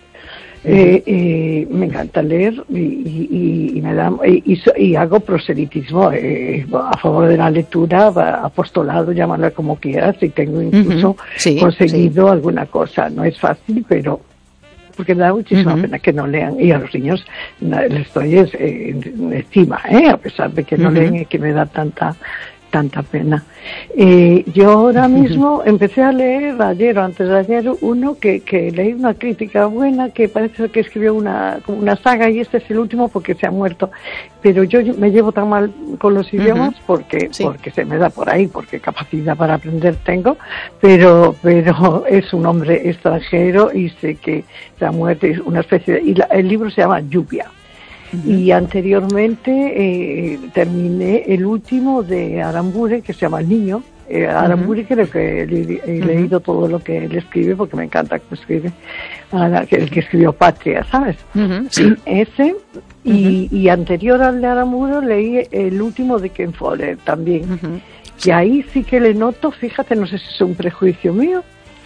Me encanta leer y hago proselitismo a favor de la lectura, apostolado, llámalo como quieras, y tengo incluso conseguido alguna cosa. No es fácil, pero porque me da muchísima pena que no lean, y a los niños les estoy encima, a pesar de que no leen y que me da tanta pena. Yo ahora mismo empecé a leer ayer o antes de ayer uno que leí una crítica buena, que parece que escribió como una saga, y este es el último porque se ha muerto, pero yo me llevo tan mal con los idiomas porque se me da por ahí, porque capacidad para aprender tengo, pero es un hombre extranjero y sé que se ha muerto, es una especie de, el libro se llama Lluvia. Y anteriormente terminé el último de Aramburu, que se llama El Niño. Aramburu creo que he leído todo lo que él escribe, porque me encanta que escribe. El que escribió Patria, ¿sabes? Ese. Y anterior al de Aramburu leí el último de Ken Follett también. Y ahí sí que le noto, fíjate, no sé si es un prejuicio mío,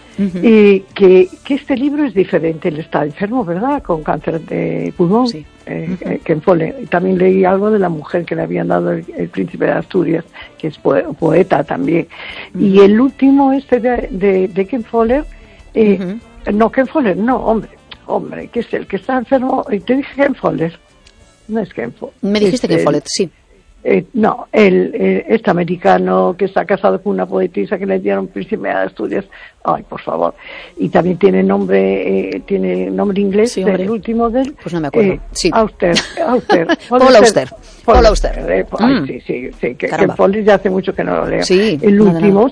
que este libro es diferente. Él está enfermo, ¿verdad?, con cáncer de pulmón. Ken Follett. También leí algo de la mujer que le habían dado el príncipe de Asturias, que es poeta también. Y el último de Ken Follett, no, Ken Follett, no, hombre, que es el que está enfermo. Y te dije Ken Follett, no es Ken Follett. Me dijiste Ken Follett, sí. No, este americano que está casado con una poetisa que le dieron príncipe de Asturias. Ay, por favor. Y también tiene nombre inglés, el último de él. Pues no me acuerdo. Auster. Paul Auster. Sí, que Follett ya hace mucho que no lo leo. Sí, el último,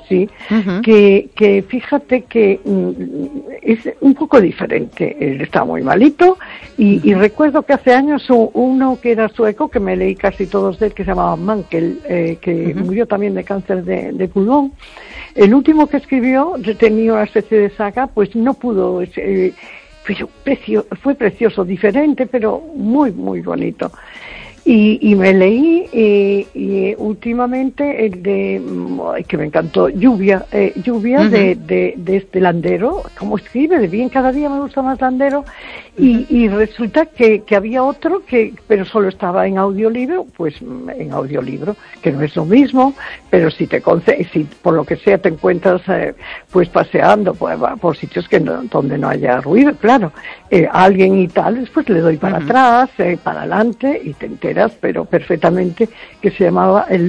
que fíjate que es un poco diferente. Él está muy malito y recuerdo que hace años uno que era sueco, que me leí casi todos de él, que se llamaba Mankell, que murió también de cáncer de pulmón. El último que escribió tenía una especie de saga, pues no pudo, pero fue precioso, diferente, pero muy, muy bonito. Y me leí últimamente el de, que me encantó, Lluvia de este Landero, como escribe de bien, cada día me gusta más Landero, y resulta que había otro pero solo estaba en audiolibro, que no es lo mismo, pero si por lo que sea te encuentras pues paseando por sitios donde no haya ruido, claro, alguien y tal, después le doy para atrás, para adelante, y te enteras, pero perfectamente, que se llamaba La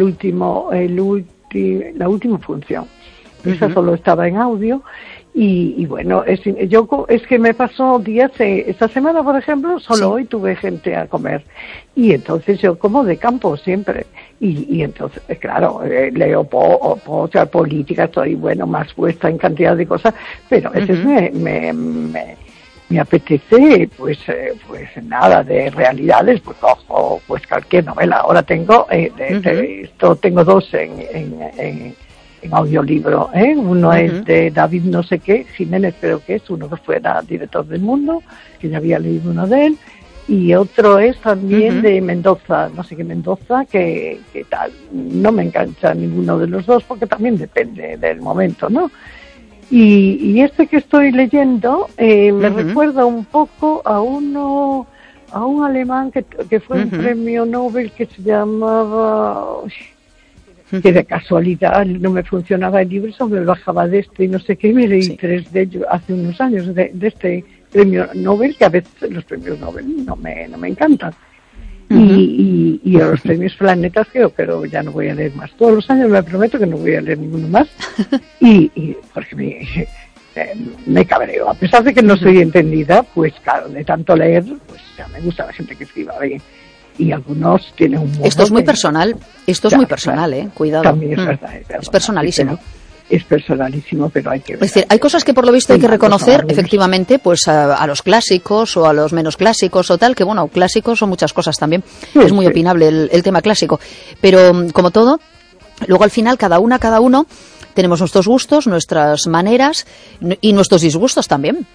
Última Función. Esa solo estaba en audio. Y bueno, es que me pasó días, esta semana por ejemplo, solo hoy tuve gente a comer, y entonces yo como de campo siempre, y entonces claro, leo política, estoy más puesta en cantidad de cosas, pero a veces me apetece pues nada de realidades, pues cojo pues cualquier novela. Ahora tengo tengo dos en audiolibro, uno es de David no sé qué Jiménez, creo que es uno que fuera director del Mundo, que ya había leído uno de él, y otro es también de Mendoza, no sé qué Mendoza, que tal, no me engancha ninguno de los dos porque también depende del momento, ¿no? Y este que estoy leyendo me recuerda un poco a un alemán que fue un premio Nobel, que se llamaba, que de casualidad no me funcionaba el libro, eso me bajaba de este y no sé qué, y me leí 3 de ellos hace unos años de este premio Nobel, que a veces los premios Nobel no me encantan. Y a los premios Planetas, pero ya no voy a leer más. Todos los años me prometo que no voy a leer ninguno más, y porque me cabreo. A pesar de que no soy entendida, pues claro, de tanto leer, pues ya me gusta la gente que escriba bien. Y algunos tienen un modo. Esto es muy personal, muy personal, cuidado. También es verdad. Es personalísimo. Es personalísimo, pero hay que ver. Es decir, hay cosas que por lo visto hay que reconocer, efectivamente, pues a los clásicos o a los menos clásicos o tal, que bueno, clásicos son muchas cosas también. Es muy opinable el tema clásico. Pero como todo, luego al final cada uno tenemos nuestros gustos, nuestras maneras y nuestros disgustos también.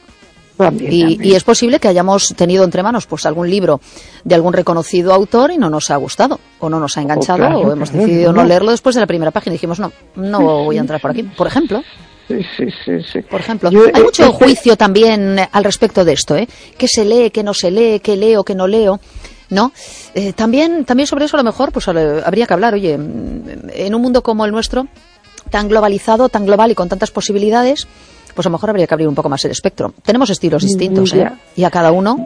Y es posible que hayamos tenido entre manos pues algún libro de algún reconocido autor y no nos ha gustado o no nos ha enganchado, o hemos decidido no leerlo después de la primera página y dijimos no voy a entrar por aquí, por ejemplo. Sí. Por ejemplo, hay mucho juicio también al respecto de esto, qué se lee, qué no se lee, qué leo, qué no leo, ¿no? También sobre eso a lo mejor pues habría que hablar. Oye, en un mundo como el nuestro, tan globalizado, tan global y con tantas posibilidades, pues a lo mejor habría que abrir un poco más el espectro. Tenemos estilos distintos, y a cada uno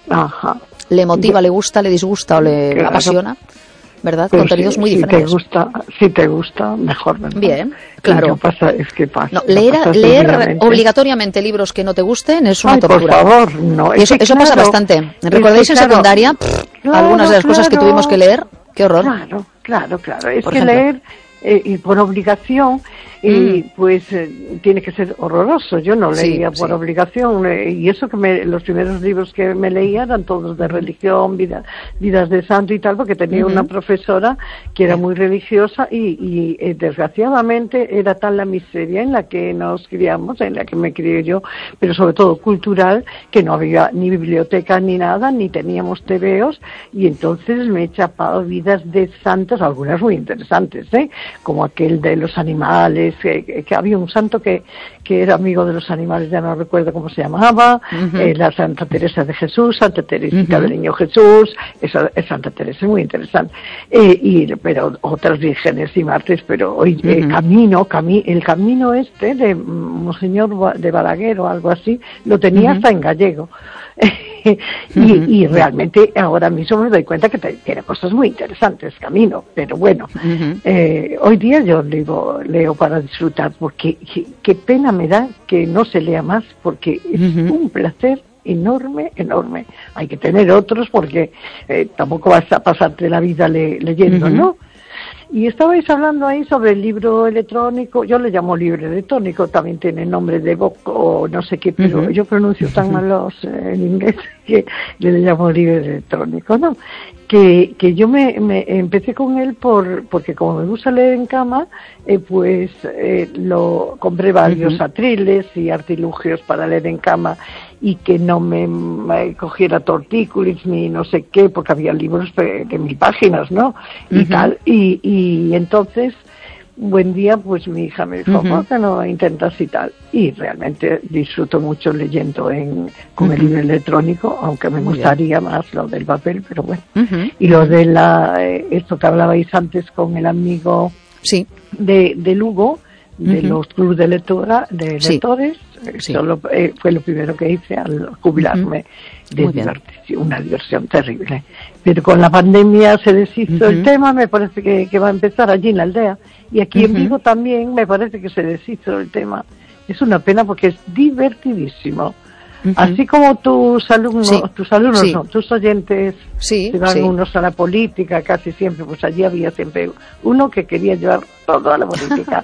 le motiva, le gusta, le disgusta o le apasiona, ¿verdad? Pues contenidos muy diferentes. Si te gusta, mejor, ¿verdad? Bien, claro. No, leer obligatoriamente libros que no te gusten es una tortura. Por favor, no. Y eso pasa bastante. ¿Recordáis en secundaria algunas de las cosas que tuvimos que leer? ¡Qué horror! Claro. Es que leer y por obligación, pues tiene que ser horroroso. Yo no leía por obligación, y eso que los primeros libros que me leía eran todos de religión, vidas de santo y tal, porque tenía una profesora que era muy religiosa y desgraciadamente era tal la miseria en la que nos criamos, en la que me crié yo, pero sobre todo cultural, que no había ni biblioteca ni nada, ni teníamos tebeos, y entonces me he chapado vidas de santos, algunas muy interesantes, como aquel de los animales, que había un santo que era amigo de los animales, ya no recuerdo cómo se llamaba, la Santa Teresa de Jesús, Santa Teresita del Niño Jesús, Santa Teresa es muy interesante, pero otras vírgenes y mártires, pero hoy el camino este de Monseñor de Balaguer o algo así, lo tenía hasta en gallego. y realmente ahora mismo me doy cuenta que tiene cosas muy interesantes, Camino, pero bueno, hoy día yo leo para disfrutar, porque qué pena me da que no se lea más, porque es un placer enorme. Hay que tener otros, porque tampoco vas a pasarte la vida leyendo, ¿no? Y estabais hablando ahí sobre el libro electrónico, yo le llamo libro electrónico, también tiene nombre de book o no sé qué, pero yo pronuncio tan mal en inglés que le llamo libro electrónico, ¿no? Que yo me empecé con él porque como me gusta leer en cama, pues lo compré varios atriles y artilugios para leer en cama, y que no me cogiera tortícolis ni no sé qué, porque había libros de 1000 páginas, ¿no? Y tal, y entonces buen día, pues mi hija me dijo, ¿por qué no intentas y tal? Y realmente disfruto mucho leyendo con el libro electrónico, aunque me gustaría más lo del papel, pero bueno. Y lo de esto que hablabais antes con el amigo de Lugo, de los clubes de lectores, solo fue lo primero que hice al jubilarme, una diversión terrible. Pero con la pandemia se deshizo el tema, me parece que va a empezar allí en la aldea, y aquí en Vigo también me parece que se deshizo el tema. Es una pena porque es divertidísimo. Así como tus alumnos, no, tus oyentes se van unos a la política casi siempre, pues allí había siempre uno que quería llevar todo a la política.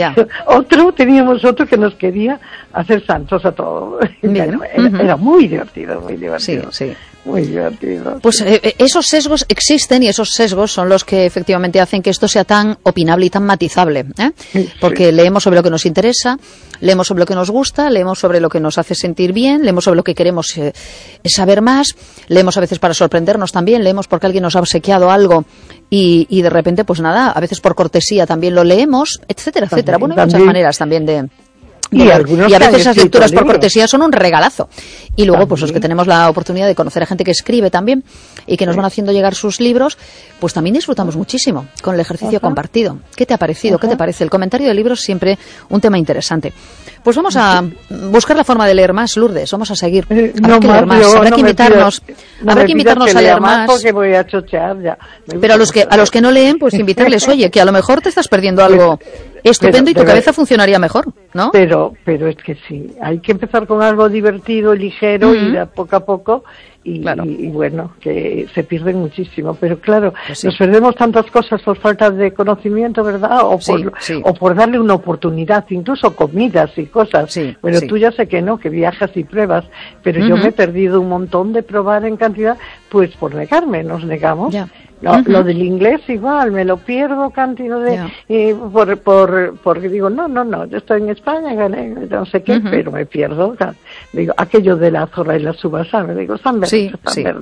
Teníamos otro que nos quería hacer santos a todo. Era muy divertido, muy divertido. Muy divertido. Pues esos sesgos existen, y esos sesgos son los que efectivamente hacen que esto sea tan opinable y tan matizable, porque leemos sobre lo que nos interesa, leemos sobre lo que nos gusta, leemos sobre lo que nos hace sentir bien, leemos sobre lo que queremos saber más, leemos a veces para sorprendernos también, leemos porque alguien nos ha obsequiado algo y de repente, pues nada, a veces por cortesía también lo leemos, etcétera, etcétera. Bueno, hay muchas maneras también de... Y a veces esas lecturas por cortesía son un regalazo. Y luego, pues los que tenemos la oportunidad de conocer a gente que escribe también y que nos van haciendo llegar sus libros, pues también disfrutamos muchísimo con el ejercicio compartido. ¿Qué te ha parecido? ¿Qué te parece? El comentario de libros siempre un tema interesante. Pues vamos a buscar la forma de leer más, Lourdes. Vamos a seguir. Habrá que leer más. Habrá que invitarnos a leer más. Porque voy a chochear ya. Pero a los que no leen, pues invitarles, oye, que a lo mejor te estás perdiendo algo estupendo y tu cabeza funcionaría mejor, ¿no? Pero es que sí, hay que empezar con algo divertido, ligero, y de poco a poco, y bueno, que se pierden muchísimo, pero claro, nos perdemos tantas cosas por falta de conocimiento, ¿verdad? O por darle una oportunidad, incluso comidas y cosas. Pero tú ya sé que no, que viajas y pruebas, pero yo me he perdido un montón de probar en cantidad, pues por negarme, nos negamos. Lo del inglés igual, me lo pierdo cantidad de... porque digo, no, yo estoy en España, gané, no sé qué, pero me pierdo. Digo, aquello de la zorra y la uva, ¿sabes? Digo, están verdes.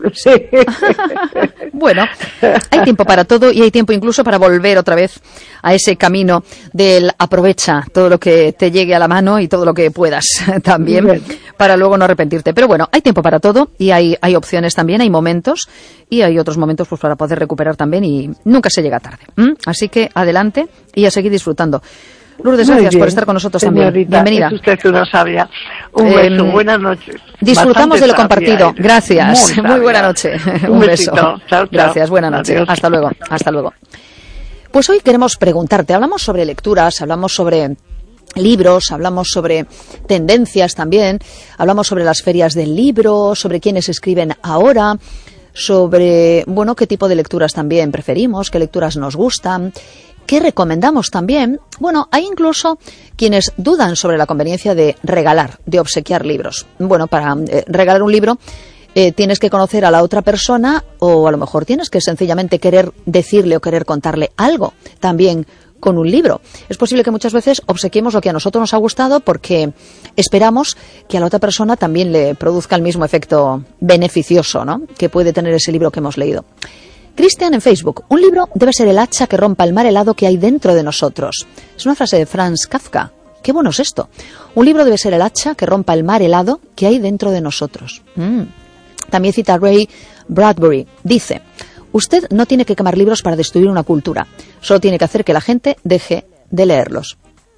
Bueno, hay tiempo para todo y hay tiempo incluso para volver otra vez a ese camino del aprovecha todo lo que te llegue a la mano y todo lo que puedas también, para luego no arrepentirte. Pero bueno, hay tiempo para todo y hay opciones también, hay momentos, y hay otros momentos pues para poder recuperar también, y nunca se llega tarde. Así que adelante y a seguir disfrutando. Lourdes, gracias por estar con nosotros también. Bienvenida. Es usted una sabia. Un beso, buenas noches. Disfrutamos de lo compartido. Gracias. Muy buena noche. Un beso. Chao. Gracias, buena noche. Adiós. Hasta luego. Hasta luego. Pues hoy queremos preguntarte, hablamos sobre lecturas, hablamos sobre libros, hablamos sobre tendencias también, hablamos sobre las ferias del libro, sobre quiénes escriben ahora, sobre, bueno, qué tipo de lecturas también preferimos, qué lecturas nos gustan, qué recomendamos también. Bueno, hay incluso quienes dudan sobre la conveniencia de regalar, de obsequiar libros. Bueno, para regalar un libro tienes que conocer a la otra persona, o a lo mejor tienes que sencillamente querer decirle o querer contarle algo también con un libro. Es posible que muchas veces obsequiemos lo que a nosotros nos ha gustado porque esperamos que a la otra persona también le produzca el mismo efecto beneficioso, ¿no?, que puede tener ese libro que hemos leído. Cristian en Facebook: un libro debe ser el hacha que rompa el mar helado que hay dentro de nosotros. Es una frase de Franz Kafka. Qué bueno es esto. Un libro debe ser el hacha que rompa el mar helado que hay dentro de nosotros. También cita Ray Bradbury. Dice: usted no tiene que quemar libros para destruir una cultura, solo tiene que hacer que la gente deje de leerlos.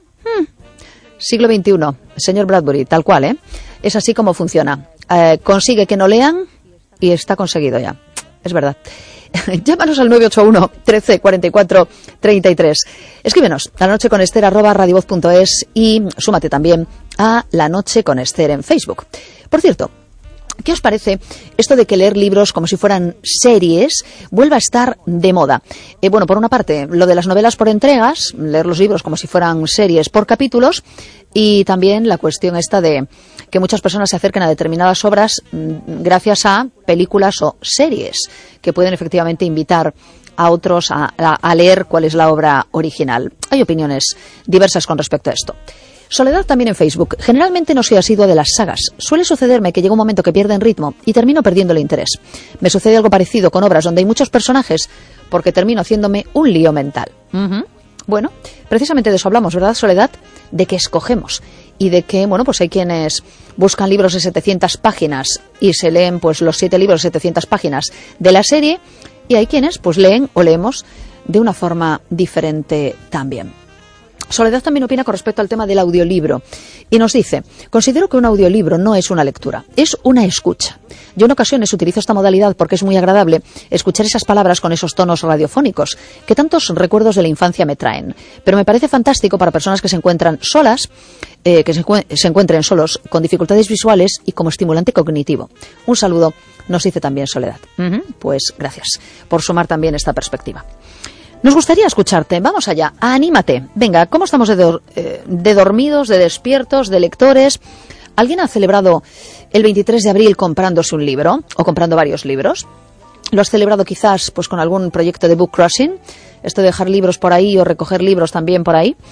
Siglo XXI, señor Bradbury, tal cual, ¿eh? Es así como funciona. Consigue que no lean y está conseguido ya. Es verdad. Llámanos al 981 13 44 33. Escríbenos a lanocheconester@radiovoz.es y súmate también a La Noche con Ester en Facebook. Por cierto, ¿qué os parece esto de que leer libros como si fueran series vuelva a estar de moda? Bueno, por una parte, lo de las novelas por entregas, leer los libros como si fueran series por capítulos, y también la cuestión esta de que muchas personas se acerquen a determinadas obras gracias a películas o series que pueden efectivamente invitar a otros a leer cuál es la obra original. Hay opiniones diversas con respecto a esto. Soledad también en Facebook. Generalmente no soy asidua de las sagas. Suele sucederme que llega un momento que pierden ritmo y termino perdiendo el interés. Me sucede algo parecido con obras donde hay muchos personajes porque termino haciéndome un lío mental. Bueno, precisamente de eso hablamos, ¿verdad, Soledad? De que escogemos y de que, bueno, pues hay quienes buscan libros de 700 páginas y se leen pues los 7 libros de 700 páginas de la serie, y hay quienes pues leen o leemos de una forma diferente también. Soledad también opina con respecto al tema del audiolibro y nos dice: considero que un audiolibro no es una lectura, es una escucha. Yo en ocasiones utilizo esta modalidad porque es muy agradable escuchar esas palabras con esos tonos radiofónicos que tantos recuerdos de la infancia me traen. Pero me parece fantástico para personas que se encuentran solas, que se encuentren solos, con dificultades visuales y como estimulante cognitivo. Un saludo, nos dice también Soledad. Pues gracias por sumar también esta perspectiva. Nos gustaría escucharte. Vamos allá. Anímate. Venga, ¿cómo estamos de dormidos, de despiertos, de lectores? ¿Alguien ha celebrado el 23 de abril comprándose un libro o comprando varios libros? ¿Lo has celebrado quizás pues con algún proyecto de book crossing? Esto de dejar libros por ahí o recoger libros también por ahí.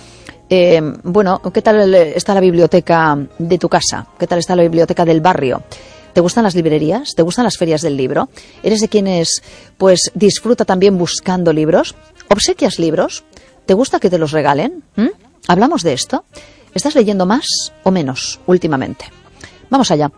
Bueno, ¿qué tal está la biblioteca de tu casa? ¿Qué tal está la biblioteca del barrio? ¿Te gustan las librerías? ¿Te gustan las ferias del libro? ¿Eres de quienes pues disfruta también buscando libros? ¿Obsequias libros? ¿Te gusta que te los regalen? ¿Hablamos de esto? ¿Estás leyendo más o menos últimamente? Vamos allá.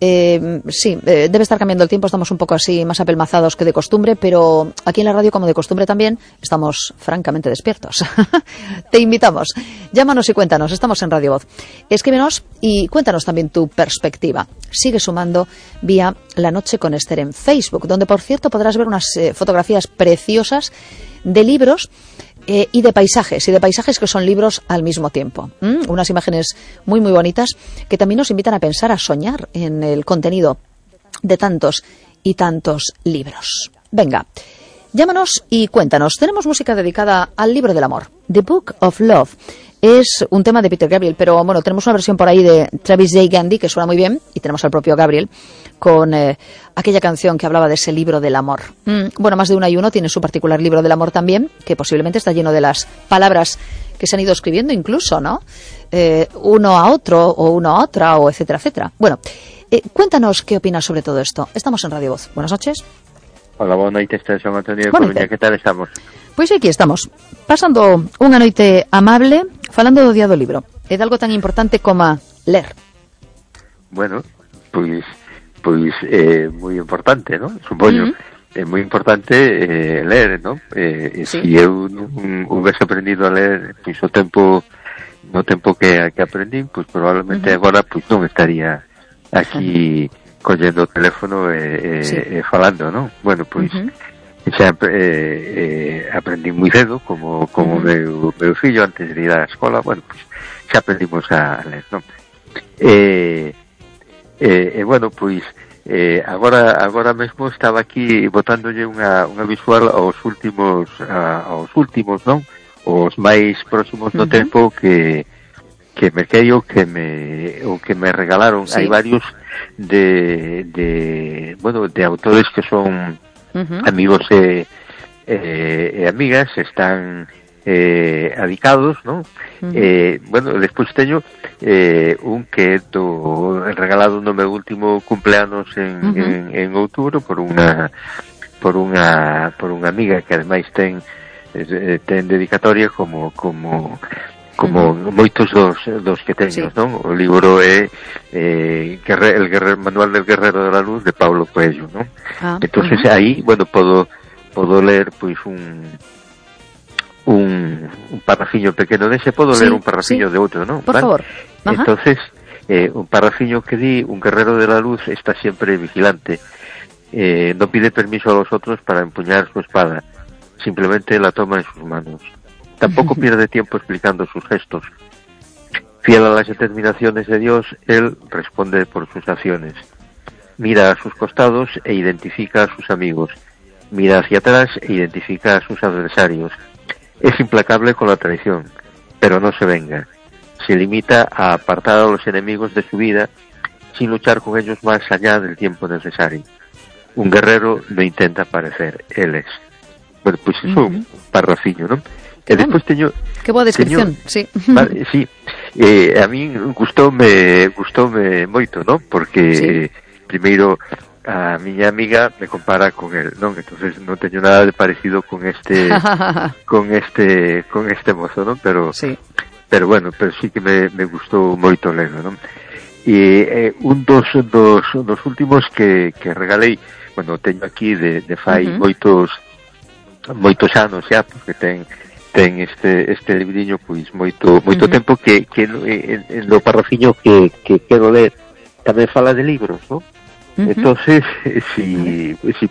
Sí, debe estar cambiando el tiempo, estamos un poco así más apelmazados que de costumbre, pero aquí en la radio, como de costumbre también, estamos francamente despiertos. Te invitamos. Llámanos y cuéntanos, estamos en Radio Voz. Escríbenos y cuéntanos también tu perspectiva. Sigue sumando vía La Noche con Esther en Facebook, donde por cierto podrás ver unas fotografías preciosas de libros y de paisajes que son libros al mismo tiempo. Unas imágenes muy muy bonitas que también nos invitan a pensar, a soñar en el contenido de tantos y tantos libros. Venga, llámanos y cuéntanos. Tenemos música dedicada al libro del amor, The Book of Love. Es un tema de Peter Gabriel, pero bueno, tenemos una versión por ahí de Travis J. Gandhi que suena muy bien, y tenemos al propio Gabriel con aquella canción que hablaba de ese libro del amor. Bueno, más de una y uno tiene su particular libro del amor también, que posiblemente está lleno de las palabras que se han ido escribiendo incluso, ¿no? Uno a otro, o uno a otra, o etcétera, etcétera. Bueno, cuéntanos qué opinas sobre todo esto. Estamos en Radio Voz. Buenas noches. Hola, boa noite, este é Son Antonio de Coruña. Que tal estamos? Pois aquí estamos, pasando unha noite amable, falando do día do libro, e de algo tan importante como ler. Bueno, pois moi importante, ¿no? Supoño, é moi importante ler, ¿no? Sí. Se eu non houvese aprendido a ler, pois no tempo que aprendín, pois probablemente agora pois non estaría aquí collendo o teléfono e falando, ¿no? Bueno, pois xa aprendí moi cedo, como meu fillo antes de ir á escola, bueno, pois xa aprendimos a ler, non? Bueno, pois agora mesmo estaba aquí botándolle unha visual aos últimos, non? Os máis próximos no tempo que me queio que me regalaron. Sí. Hai varios de autores que son amigos e amigas, están adicados, ¿no? Bueno, despois teño un que é regalado no meu último cumpleanos en outubro por unha amiga que ademais ten dedicatoria como moitos dos que teño, sí. Non? O libro é el Manual del Guerrero de la Luz de Paulo Coelho, non? Entonces aí, bueno, podo ler pois un parrafiño pequeno dese, podo ler un parrafiño de outro, non? Por favor. Entonces, un parrafiño que di: un guerrero de la luz está siempre vigilante, no pide permiso a los otros para empuñar su espada, simplemente la toma en sus manos. Tampoco pierde tiempo explicando sus gestos. Fiel a las determinaciones de Dios, él responde por sus acciones. Mira a sus costados e identifica a sus amigos. Mira hacia atrás e identifica a sus adversarios. Es implacable con la traición, pero no se venga. Se limita a apartar a los enemigos de su vida sin luchar con ellos más allá del tiempo necesario. Un guerrero no intenta parecer, él es. Bueno, pues eso, un parrafillo, ¿no? Despois teño... Que boa descripción, sí. Vale, sí. A min gustoume moito, non? Porque primeiro a miña amiga me compara con el, non? Entonces non teño nada de parecido con este mozo, non? Pero bueno, pero sí que me gustou moito lelo, non? E un dos últimos que regalei, bueno, teño aquí de fai moitos anos xa, porque ten este libriño pois moito tempo que en lo parrafiño que quero ler tamén fala de libros, non? Entonces, si